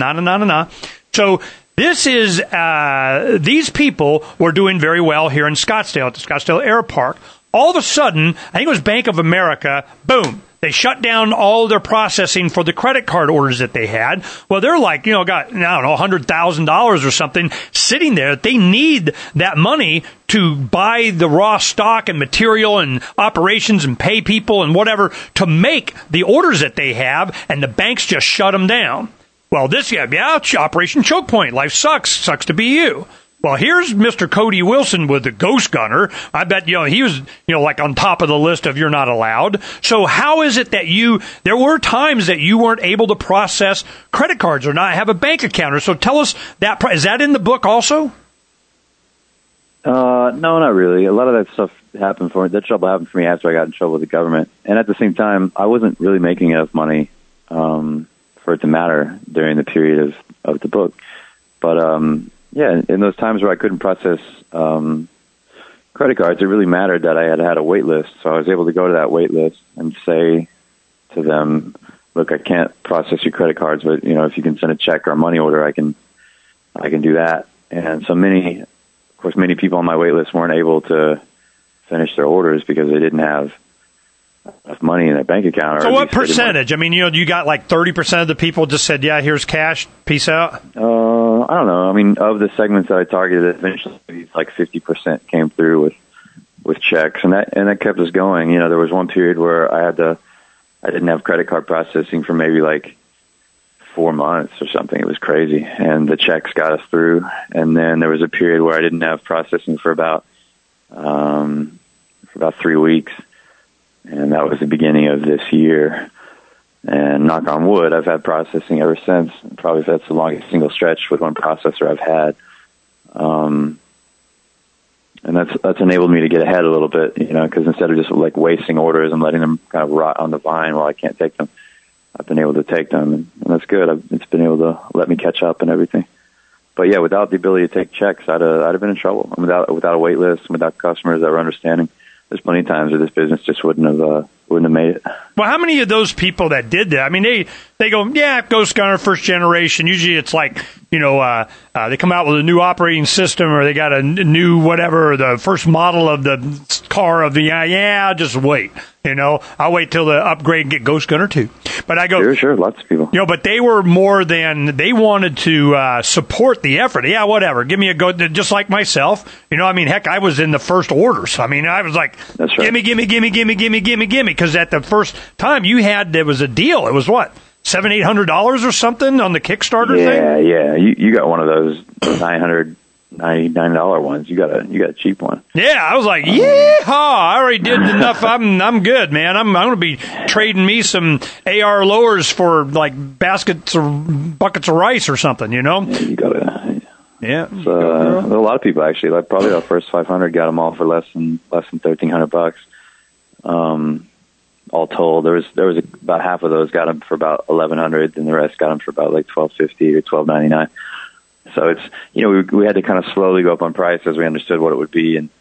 So this is, these people were doing very well here in Scottsdale at the Scottsdale Air Park. All of a sudden, I think it was Bank of America, boom. They shut down all their processing for the credit card orders that they had. Well, they're like, got, I don't know, $100,000 or something sitting there. They need that money to buy the raw stock and material and operations and pay people and whatever to make the orders that they have, and the banks just shut them down. Well, Operation Choke Point. Life sucks. Sucks to be you. Well, here's Mr. Cody Wilson with the Ghost Gunner. I bet, he was, like on top of the list of you're not allowed. So how is it that there were times that you weren't able to process credit cards or not have a bank account? Or so tell us is that in the book also? No, not really. A lot of that stuff that trouble happened for me after I got in trouble with the government. And at the same time, I wasn't really making enough money, for it to matter during the period of the book. But, yeah, in those times where I couldn't process credit cards, it really mattered that I had a wait list. So I was able to go to that wait list and say to them, look, I can't process your credit cards, but, if you can send a check or a money order, I can do that. And so many people on my wait list weren't able to finish their orders because they didn't have enough money in their bank account. So what percentage? I mean, you got like 30% of the people just said, yeah, here's cash, peace out? I don't know. I mean, of the segments that I targeted, eventually like 50% came through with checks, and that kept us going. There was one period where I didn't have credit card processing for maybe like 4 months or something. It was crazy, and the checks got us through. And then there was a period where I didn't have processing for about 3 weeks, and that was the beginning of this year. And knock on wood, I've had processing ever since. Probably that's the longest single stretch with one processor I've had. And that's enabled me to get ahead a little bit, because instead of just like wasting orders and letting them kind of rot on the vine while I can't take them, I've been able to take them, and that's good. It's been able to let me catch up and everything. But yeah, without the ability to take checks, I'd have been in trouble. And without a wait list, and without customers that were understanding, there's plenty of times where this business just wouldn't have made it. Well, how many of those people that did that? I mean, they go, yeah, Ghost Gunner, first generation. Usually it's like, they come out with a new operating system, or they got a new whatever, the first model of the car of the, just wait. I'll wait till the upgrade and get Ghost Gunner 2. But I go, sure, lots of people. But they were they wanted to support the effort. Yeah, whatever. Give me a go, just like myself. Heck, I was in the first orders. I mean, I was like, that's right. Gimme. Because at the first time there was a deal. It was what? $700-800 or something on the Kickstarter thing? Yeah. You got one of those $999 ones. You got a cheap one. Yeah, I was like, yeehaw! I already did enough. I'm good, man. I'm going to be trading me some AR lowers for like buckets of rice or something. Yeah, you got to. Yeah. So, a lot of people actually, like probably our first 500 got them all for less than $1,300. All told, there was about half of those got them for about $1,100, and the rest got them for about like $1,250 or $1,299. So it's we had to kind of slowly go up on price as we understood what it would be, and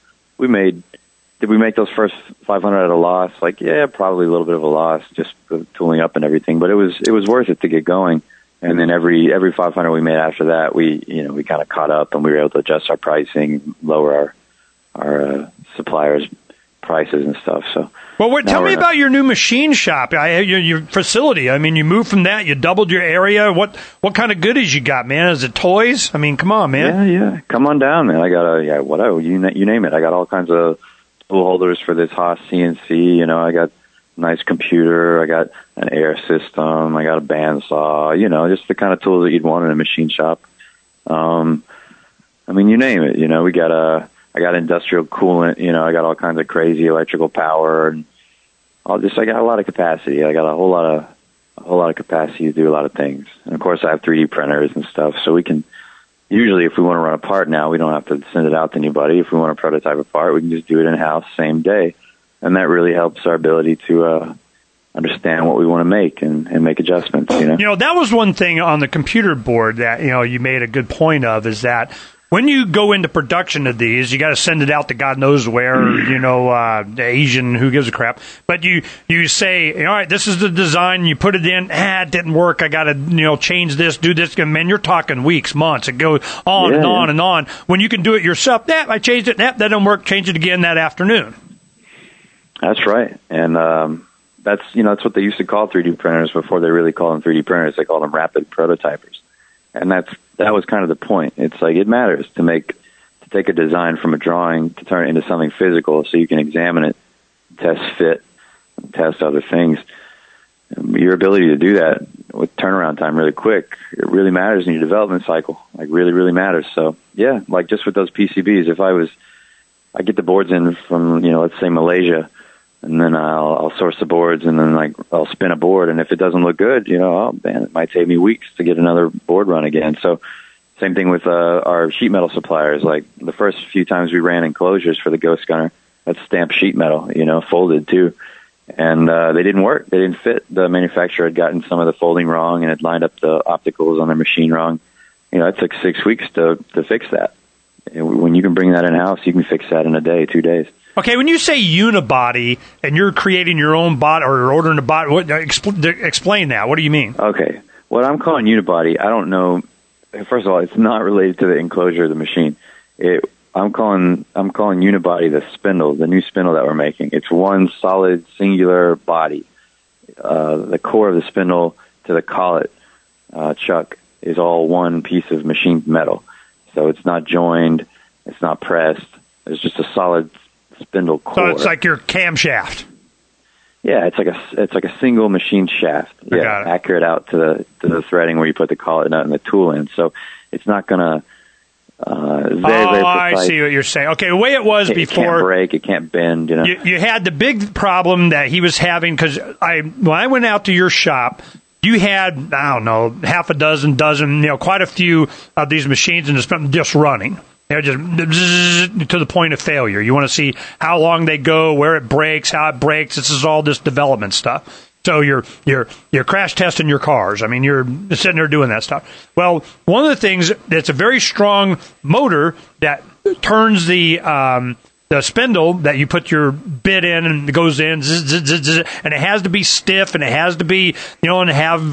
did we make those first 500 at a loss? Like, yeah, probably a little bit of a loss, just tooling up and everything, but it was worth it to get going. And then every 500 we made after that, we kind of caught up, and we were able to adjust our pricing, lower our suppliers' prices and stuff. So. Well, tell me about your new machine shop, your facility. I mean, you moved from that, you doubled your area. What kind of goodies you got, man? Is it toys? I mean, come on, man. Yeah. Come on down, man. I got you name it. I got all kinds of tool holders for this Haas CNC. I got a nice computer. I got an air system. I got a bandsaw. Just the kind of tools that you'd want in a machine shop. I mean, you name it. I got industrial coolant, I got all kinds of crazy electrical power, and I got a lot of capacity. I got a whole lot of capacity to do a lot of things. And of course I have 3D printers and stuff, so we can, usually if we want to run a part now, we don't have to send it out to anybody. If we want to prototype a part, we can just do it in-house same day. And that really helps our ability to, understand what we want to make and make adjustments, That was one thing on the computer board that, you made a good point of, is that when you go into production of these, you got to send it out to God knows where, Asian, who gives a crap. But you say, all right, this is the design. You put it in. It didn't work. I got to, change this, do this. And man, you're talking weeks, months. It goes on and on and on. When you can do it yourself, I changed it. That didn't work. Change it again that afternoon. That's right. And that's what they used to call 3D printers before they really called them 3D printers. They called them rapid prototypers. And that was kind of the point. It's like, it matters to take a design from a drawing to turn it into something physical so you can examine it, test fit, test other things. Your ability to do that with turnaround time really quick. It really matters in your development cycle, like really, really matters. So yeah, like just with those PCBs, if I get the boards in from, let's say Malaysia, and then I'll source the boards, and then like I'll spin a board, and if it doesn't look good, it might take me weeks to get another board run again. So same thing with our sheet metal suppliers. Like the first few times we ran enclosures for the Ghost Gunner, that's stamped sheet metal, folded too. And they didn't work. They didn't fit. The manufacturer had gotten some of the folding wrong and had lined up the opticals on their machine wrong. It took 6 weeks to fix that. When you can bring that in-house, you can fix that in a day, 2 days. Okay, when you say unibody and you're creating your own bot or ordering a bot, explain that. What do you mean? Okay. What I'm calling unibody, I don't know. First of all, it's not related to the enclosure of the machine. I'm calling unibody the spindle, the new spindle that we're making. It's one solid, singular body. The core of the spindle to the collet chuck is all one piece of machined metal. So it's not joined, it's not pressed. It's just a solid spindle core. So it's like your camshaft. Yeah, it's like a single machined shaft. Yeah, accurate out to the threading where you put the collet nut and the tool in. So it's not going to very precise. I see what you're saying. Okay, the way it was before. It can't break, it can't bend. You had the big problem that he was having because when I went out to your shop, you had, I don't know, half a dozen, quite a few of these machines and just running. They're just to the point of failure. You want to see how long they go, where it breaks, how it breaks. This is all this development stuff. So you're crash testing your cars. I mean, you're sitting there doing that stuff. Well, one of the things that's a very strong motor that turns the spindle that you put your bit in and it goes in, and it has to be stiff and it has to be, and have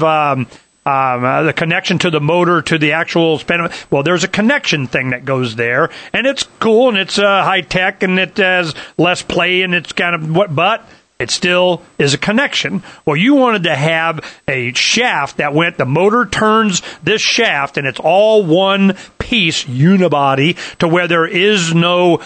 the connection to the motor to the actual spindle. Well, there's a connection thing that goes there, and it's cool and it's high tech and it has less play and it's kind of but it still is a connection. Well, you wanted to have a shaft that the motor turns this shaft, and it's all one piece, unibody, to where there is no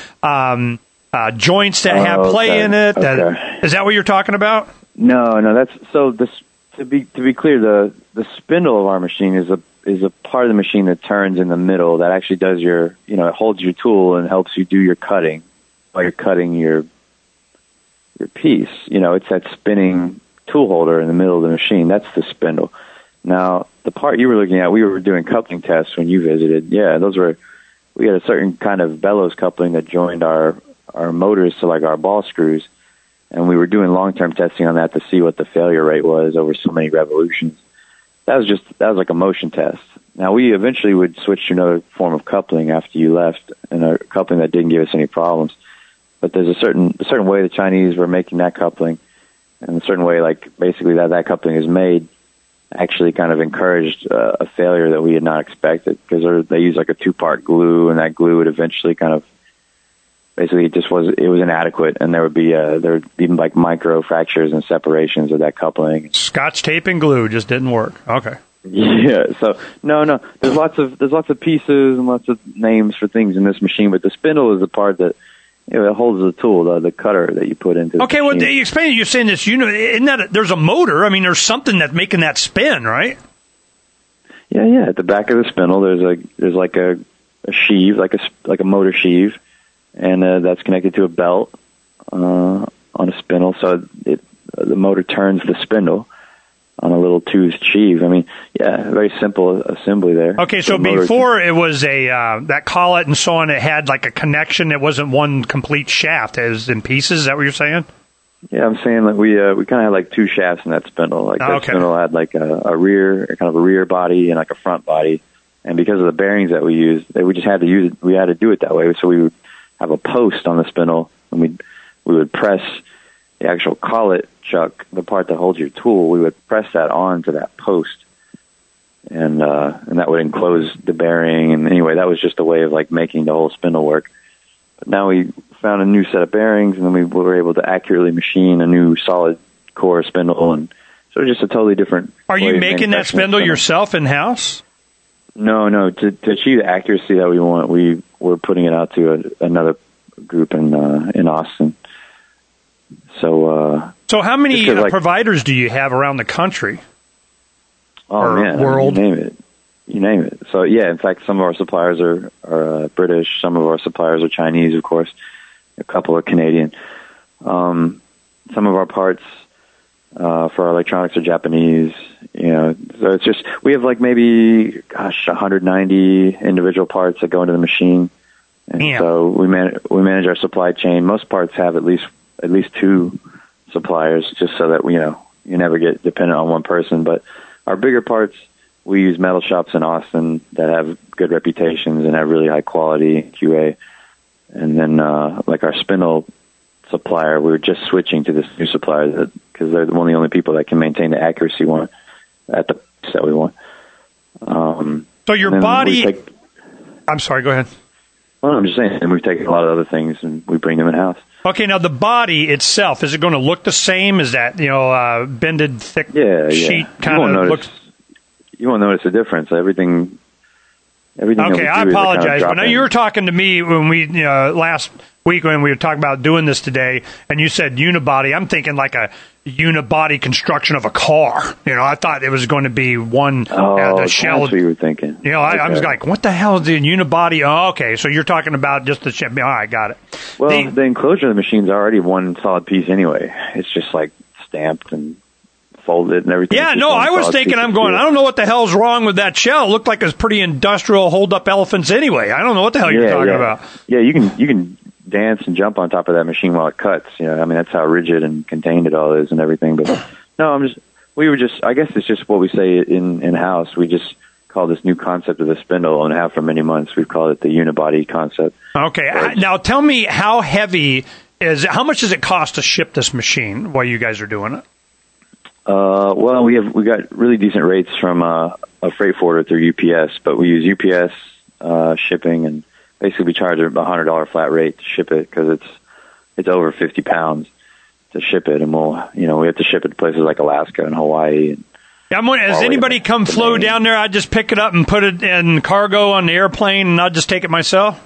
joints that have play in it. Okay. Is that what you're talking about? No. That's so. To be clear, the spindle of our machine is a part of the machine that turns in the middle. That actually does it holds your tool and helps you do your cutting while you're cutting your piece. It's that spinning tool holder in the middle of the machine. That's the spindle. Now, the part you were looking at, we were doing coupling tests when you visited. Yeah, we had a certain kind of bellows coupling that joined our motors to like our ball screws. And we were doing long-term testing on that to see what the failure rate was over so many revolutions. That was like a motion test. Now, we eventually would switch to another form of coupling after you left, and a coupling that didn't give us any problems. But there's a certain way the Chinese were making that coupling, and a certain way, like basically that coupling is made, actually kind of encouraged a failure that we had not expected, because they use like a 2-part glue, and that glue would eventually kind of basically it was inadequate, and there would be like micro fractures and separations of that coupling. Scotch tape and glue just didn't work. Okay. Yeah. So no. There's lots of pieces and lots of names for things in this machine, but the spindle is the part that it holds the tool, the cutter that you put into. Okay. Well, you explain. You're saying this. Isn't that there's a motor? I mean, there's something that's making that spin, right? Yeah. At the back of the spindle, there's like a sheave, like a motor sheave. And that's connected to a belt on a spindle, so the motor turns the spindle on a little toothed sheave. I mean, yeah, very simple assembly there. Okay, so before it was that collet and so on, it had like a connection. It wasn't one complete shaft, as in pieces. Is that what you're saying? Yeah, I'm saying that we kind of had like 2 shafts in that spindle. Like that spindle had like a rear body and like a front body, and because of the bearings that we used, we just had to use it. We had to do it that way, so we would have a post on the spindle, and we would press the actual collet chuck, the part that holds your tool. We would press that onto that post, and that would enclose the bearing. And anyway, that was just a way of like making the whole spindle work. But now we found a new set of bearings, and then we were able to accurately machine a new solid core spindle, and so just a totally different. Are you making that spindle yourself in house? No. To achieve the accuracy that we want, we're putting it out to another group in Austin. So how many providers do you have around the country? world? You name it. So yeah, in fact, some of our suppliers are British. Some of our suppliers are Chinese, of course. A couple are Canadian. Some of our parts for our electronics are Japanese. So it's just, we have like maybe 190 individual parts that go into the machine, and so we manage our supply chain. Most parts have at least 2 suppliers, just so that you never get dependent on one person. But our bigger parts, we use metal shops in Austin that have good reputations and have really high quality QA. And then like our spindle supplier, we were just switching to this new supplier because they're one of the only people that can maintain the accuracy at the price that we want. So your body... I'm sorry, go ahead. Well, I'm just saying, and we've taken a lot of other things and we bring them in-house. Okay, now the body itself, is it going to look the same? Is that, bended, thick sheet kind of looks... You won't notice a difference. Everything. Okay, I apologize, but now you were talking to me when we last week when we were talking about doing this today, and you said unibody. I'm thinking like a unibody construction of a car. I thought it was going to be one the shell. That's what you were thinking. I was like, what the hell is the unibody? Oh, okay, so you're talking about just the ship. All right, got it. Well, the enclosure of the machine is already one solid piece anyway. It's just like stamped and folded and everything. Yeah, no, I was thinking, I don't know what the hell's wrong with that shell. It looked like it was pretty industrial hold-up elephants anyway. I don't know what the hell you're talking about. Yeah, you can dance and jump on top of that machine while it cuts. That's how rigid and contained it all is and everything. But no, I guess it's just what we say in-house. We just call this new concept of the spindle, and have for many months we've called it the unibody concept. Okay, now tell me how much does it cost to ship this machine while you guys are doing it? Well, we got really decent rates from a freight forwarder through UPS, but we use UPS shipping, and basically we charge a $100 flat rate to ship it because it's over 50 pounds to ship it, and we have to ship it to places like Alaska and Hawaii. Has anybody come flow down there? I just pick it up and put it in cargo on the airplane, and I'll just take it myself.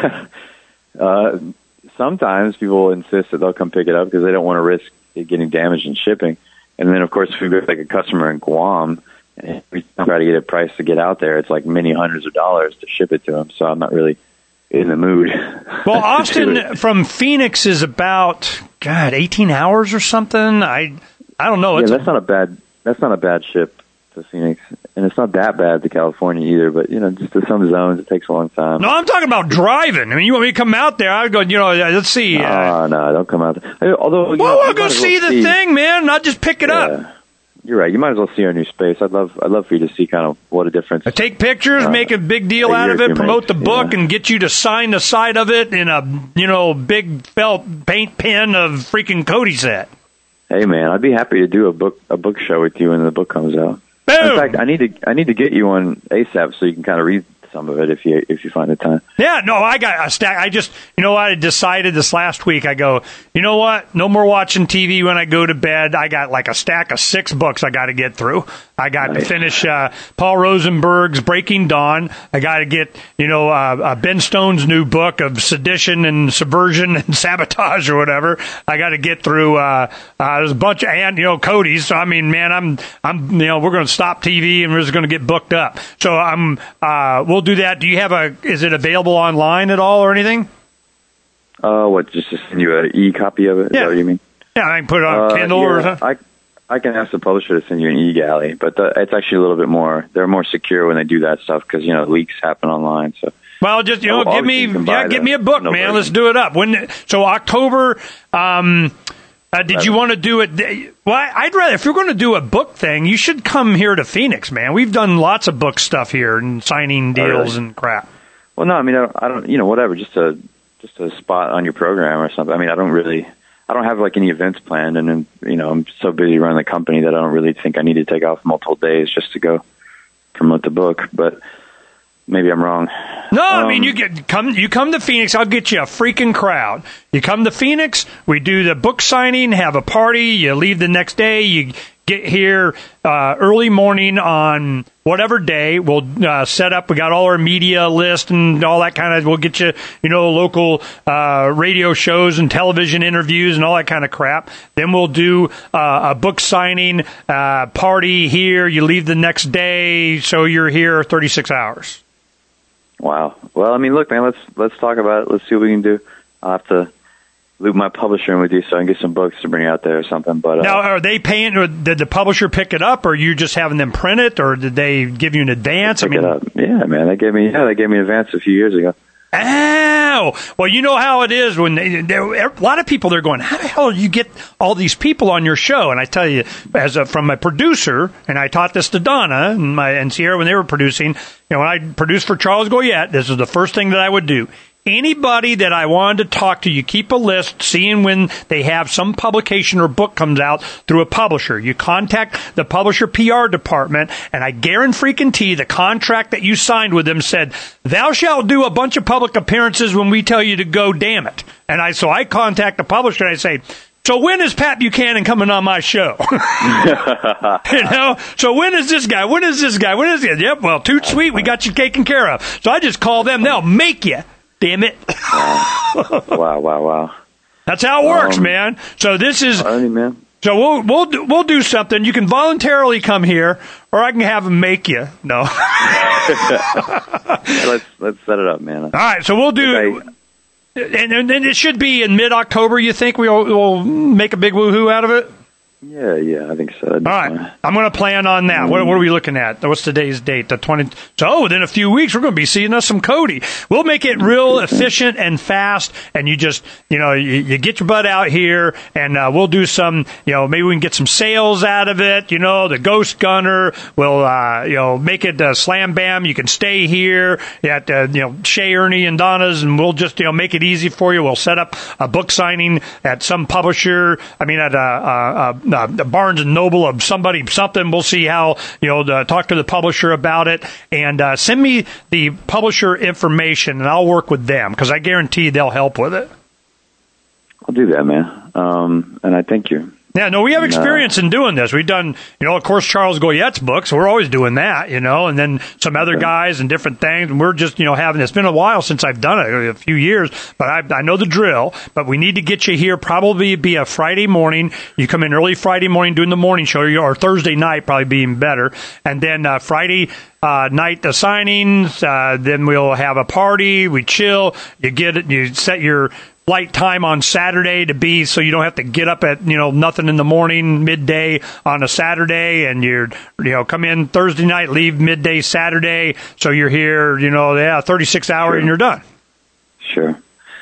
Sometimes people insist that they'll come pick it up because they don't want to risk it getting damaged in shipping. And then, of course, if we go like a customer in Guam, and we try to get a price to get out there, it's like many hundreds of dollars to ship it to them. So I'm not really in the mood. Well, Austin from Phoenix is about 18 hours or something. I don't know. That's not a bad ship to Phoenix, and it's not that bad to California either. But just to some zones, it takes a long time. No, I'm talking about driving. I mean, you want me to come out there? I'd go. Let's see. No, don't come out there. Although, I'll go see the thing, man. Not just pick it up. You're right. You might as well see our new space. I'd love for you to see kind of what a difference. Take pictures, make a big deal out of it, promote the book, and get you to sign the side of it in a big felt paint pen of freaking Cody set. Hey, man, I'd be happy to do a book show with you when the book comes out. Boom. In fact, I need to get you one ASAP so you can kind of read some of it if you find the time. Yeah, no, I got a stack. I just, I decided this last week. I go, you know what? No more watching TV when I go to bed. I got like a stack of 6 books I got to get through. I got to finish Paul Rosenberg's Breaking Dawn. I got to get, Ben Stone's new book of sedition and subversion and sabotage or whatever. I got to get through. There's a bunch of Cody's. So I mean, man, I'm we're going to stop TV and we're just going to get booked up. So we'll do that. Do you have is it available online at all or anything? Just to send you an e-copy of it? Yeah. Is that what you mean? Yeah, I can put it on Kindle or something. I can ask the publisher to send you an e-galley, but it's actually a little bit more. They're more secure when they do that stuff because leaks happen online. So well, just give me a book, man. Let's do it up. So October. Did you want to do it? Well, I'd rather, if you're going to do a book thing, you should come here to Phoenix, man. We've done lots of book stuff here and signing deals and crap. Well, no, I mean, I don't, whatever, just a spot on your program or something. I mean, I don't have like any events planned, and then, I'm so busy running the company that I don't really think I need to take off multiple days just to go promote the book, but maybe I'm wrong. No, I mean, you come to Phoenix, I'll get you a freaking crowd. You come to Phoenix, we do the book signing, have a party, you leave the next day, you get here early morning on whatever day. We'll set up. We got all our media list and all that kind of. We'll get you, local radio shows and television interviews and all that kind of crap. Then we'll do a book signing party here. You leave the next day, so you're here 36 hours. Wow. Well, I mean, look, man. Let's talk about it. Let's see what we can do. I'll have to loop my publisher in with you so I can get some books to bring out there or something. But now, are they paying, or did the publisher pick it up, or are you just having them print it, or did they give you an advance? Pick it up. Yeah, man. They gave me an advance a few years ago. Oh, well, you know how it is when a lot of people, they're going, how the hell do you get all these people on your show? And I tell you, from a producer, and I taught this to Donna and Sierra when they were producing, when I produced for Charles Goyette, this is the first thing that I would do. Anybody that I wanted to talk to, you keep a list, seeing when they have some publication or book comes out through a publisher. You contact the publisher PR department, and I guarantee the contract that you signed with them said, thou shalt do a bunch of public appearances when we tell you to go, damn it. And so I contact the publisher and I say, so when is Pat Buchanan coming on my show? So when is this guy? When is this guy? When is he? Yep, well, too sweet. We got you taken care of. So I just call them. They'll make you. Damn it. Wow. That's how it works, man. So this is... Alrighty, man. So we'll do something. You can voluntarily come here, or I can have them make you. No. Let's set it up, man. All right, so we'll do... And it should be in mid-October, you think? We'll make a big woohoo out of it? Yeah, I think so. All right, I'm going to plan on that. What are we looking at? What's today's date? The 20th. So within a few weeks, we're going to be seeing us some Cody. We'll make it real efficient and fast, and you just, you get your butt out here, and we'll do some, maybe we can get some sales out of it. The Ghost Gunner will, make it slam bam. You can stay here at, Shay, Ernie, and Donna's, and we'll just, make it easy for you. We'll set up a book signing at some publisher. I mean, at Barnes and Noble of something. We'll see how, talk to the publisher about it, and send me the publisher information, and I'll work with them because I guarantee they'll help with it. I'll do that, man. And I thank you. Yeah, no, we have experience in doing this. We've done, of course, Charles Goyette's books. We're always doing that, and then some other guys and different things. And we're just, having, it's been a while since I've done it, a few years, but I know the drill. But we need to get you here, probably be a Friday morning. You come in early Friday morning doing the morning show, or Thursday night, probably being better. And then Friday night, the signings, then we'll have a party, we chill, you set your flight time on Saturday to be so you don't have to get up at nothing in the morning, midday on a Saturday, and you're come in Thursday night, leave midday Saturday, so you're here 36 hours and you're done. Sure.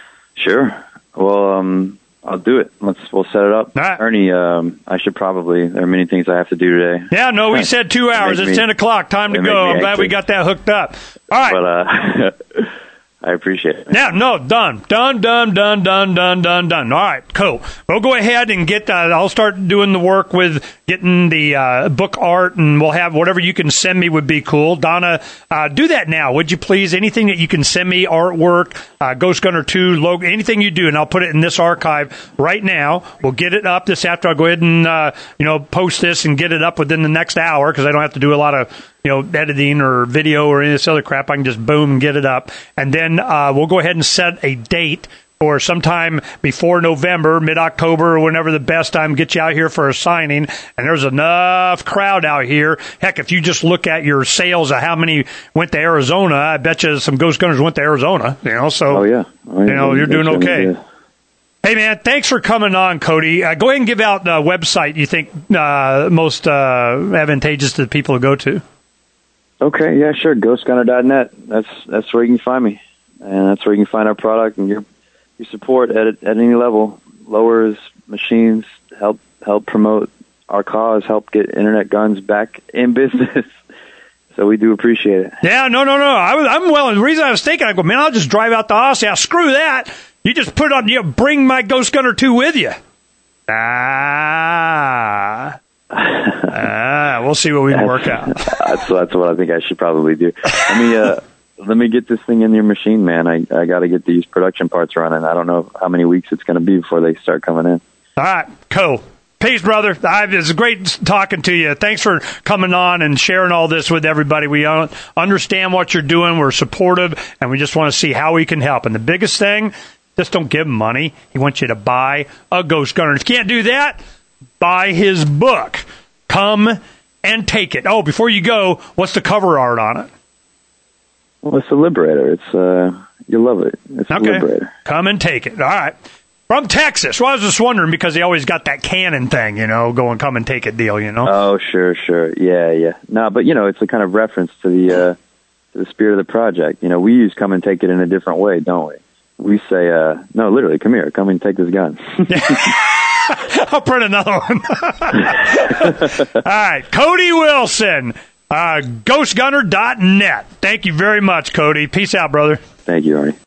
Well, I'll do it. We'll set it up. Right. Ernie, I should probably, there are many things I have to do today. Yeah, no, we said 2 hours. It's 10 o'clock. Time to go. I'm glad we got that hooked up. All right. But, I appreciate it. Yeah, no, done. All right, cool. We'll go ahead and get, I'll start doing the work with getting the book art, and we'll have whatever you can send me would be cool. Donna, do that now, would you please? Anything that you can send me, artwork, Ghost Gunner 2, logo, anything you do, and I'll put it in this archive right now. We'll get it up this after. I'll go ahead and, post this and get it up within the next hour, because I don't have to do a lot of editing or video or any of this other crap. I can just boom and get it up. And then we'll go ahead and set a date for sometime before November, mid-October, or whenever the best time, get you out here for a signing. And there's enough crowd out here. Heck, if you just look at your sales of how many went to Arizona, I bet you some Ghost Gunners went to Arizona, so, Oh, yeah. You're doing okay. Hey, man, thanks for coming on, Cody. Go ahead and give out the website you think most advantageous to the people to go to. Okay, yeah, sure. GhostGunner.net. That's where you can find me, and that's where you can find our product and your support at any level. Lowers, machines, help promote our cause, help get internet guns back in business. So we do appreciate it. Yeah, no. The reason I was thinking, I go, man, I'll just drive out to Austin. I'll screw that. You just put on, bring my Ghost Gunner 2 with you. We'll see what we can work out. That's what I think I should probably do. Let me get this thing in your machine, man. I got to get these production parts running. I don't know how many weeks it's going to be before they start coming in. All right, cool. Peace, brother. It's great talking to you. Thanks for coming on and sharing all this with everybody. We understand what you're doing. We're supportive, and we just want to see how we can help. And the biggest thing, just don't give him money. He wants you to buy a Ghost Gunner. If you can't do that, buy his book. Come and Take It. Oh, before you go, what's the cover art on it? Well, it's a Liberator. It's you'll love it. It's a Liberator. Come and Take It. All right. From Texas. Well, I was just wondering because they always got that cannon thing, going come and take it deal, Oh, sure. Yeah. No, but, it's a kind of reference to the spirit of the project. We use come and take it in a different way, don't we? We say, no, literally, come here, come and take this gun. I'll print another one. All right. Cody Wilson, ghostgunner.net. Thank you very much, Cody. Peace out, brother. Thank you, Arnie.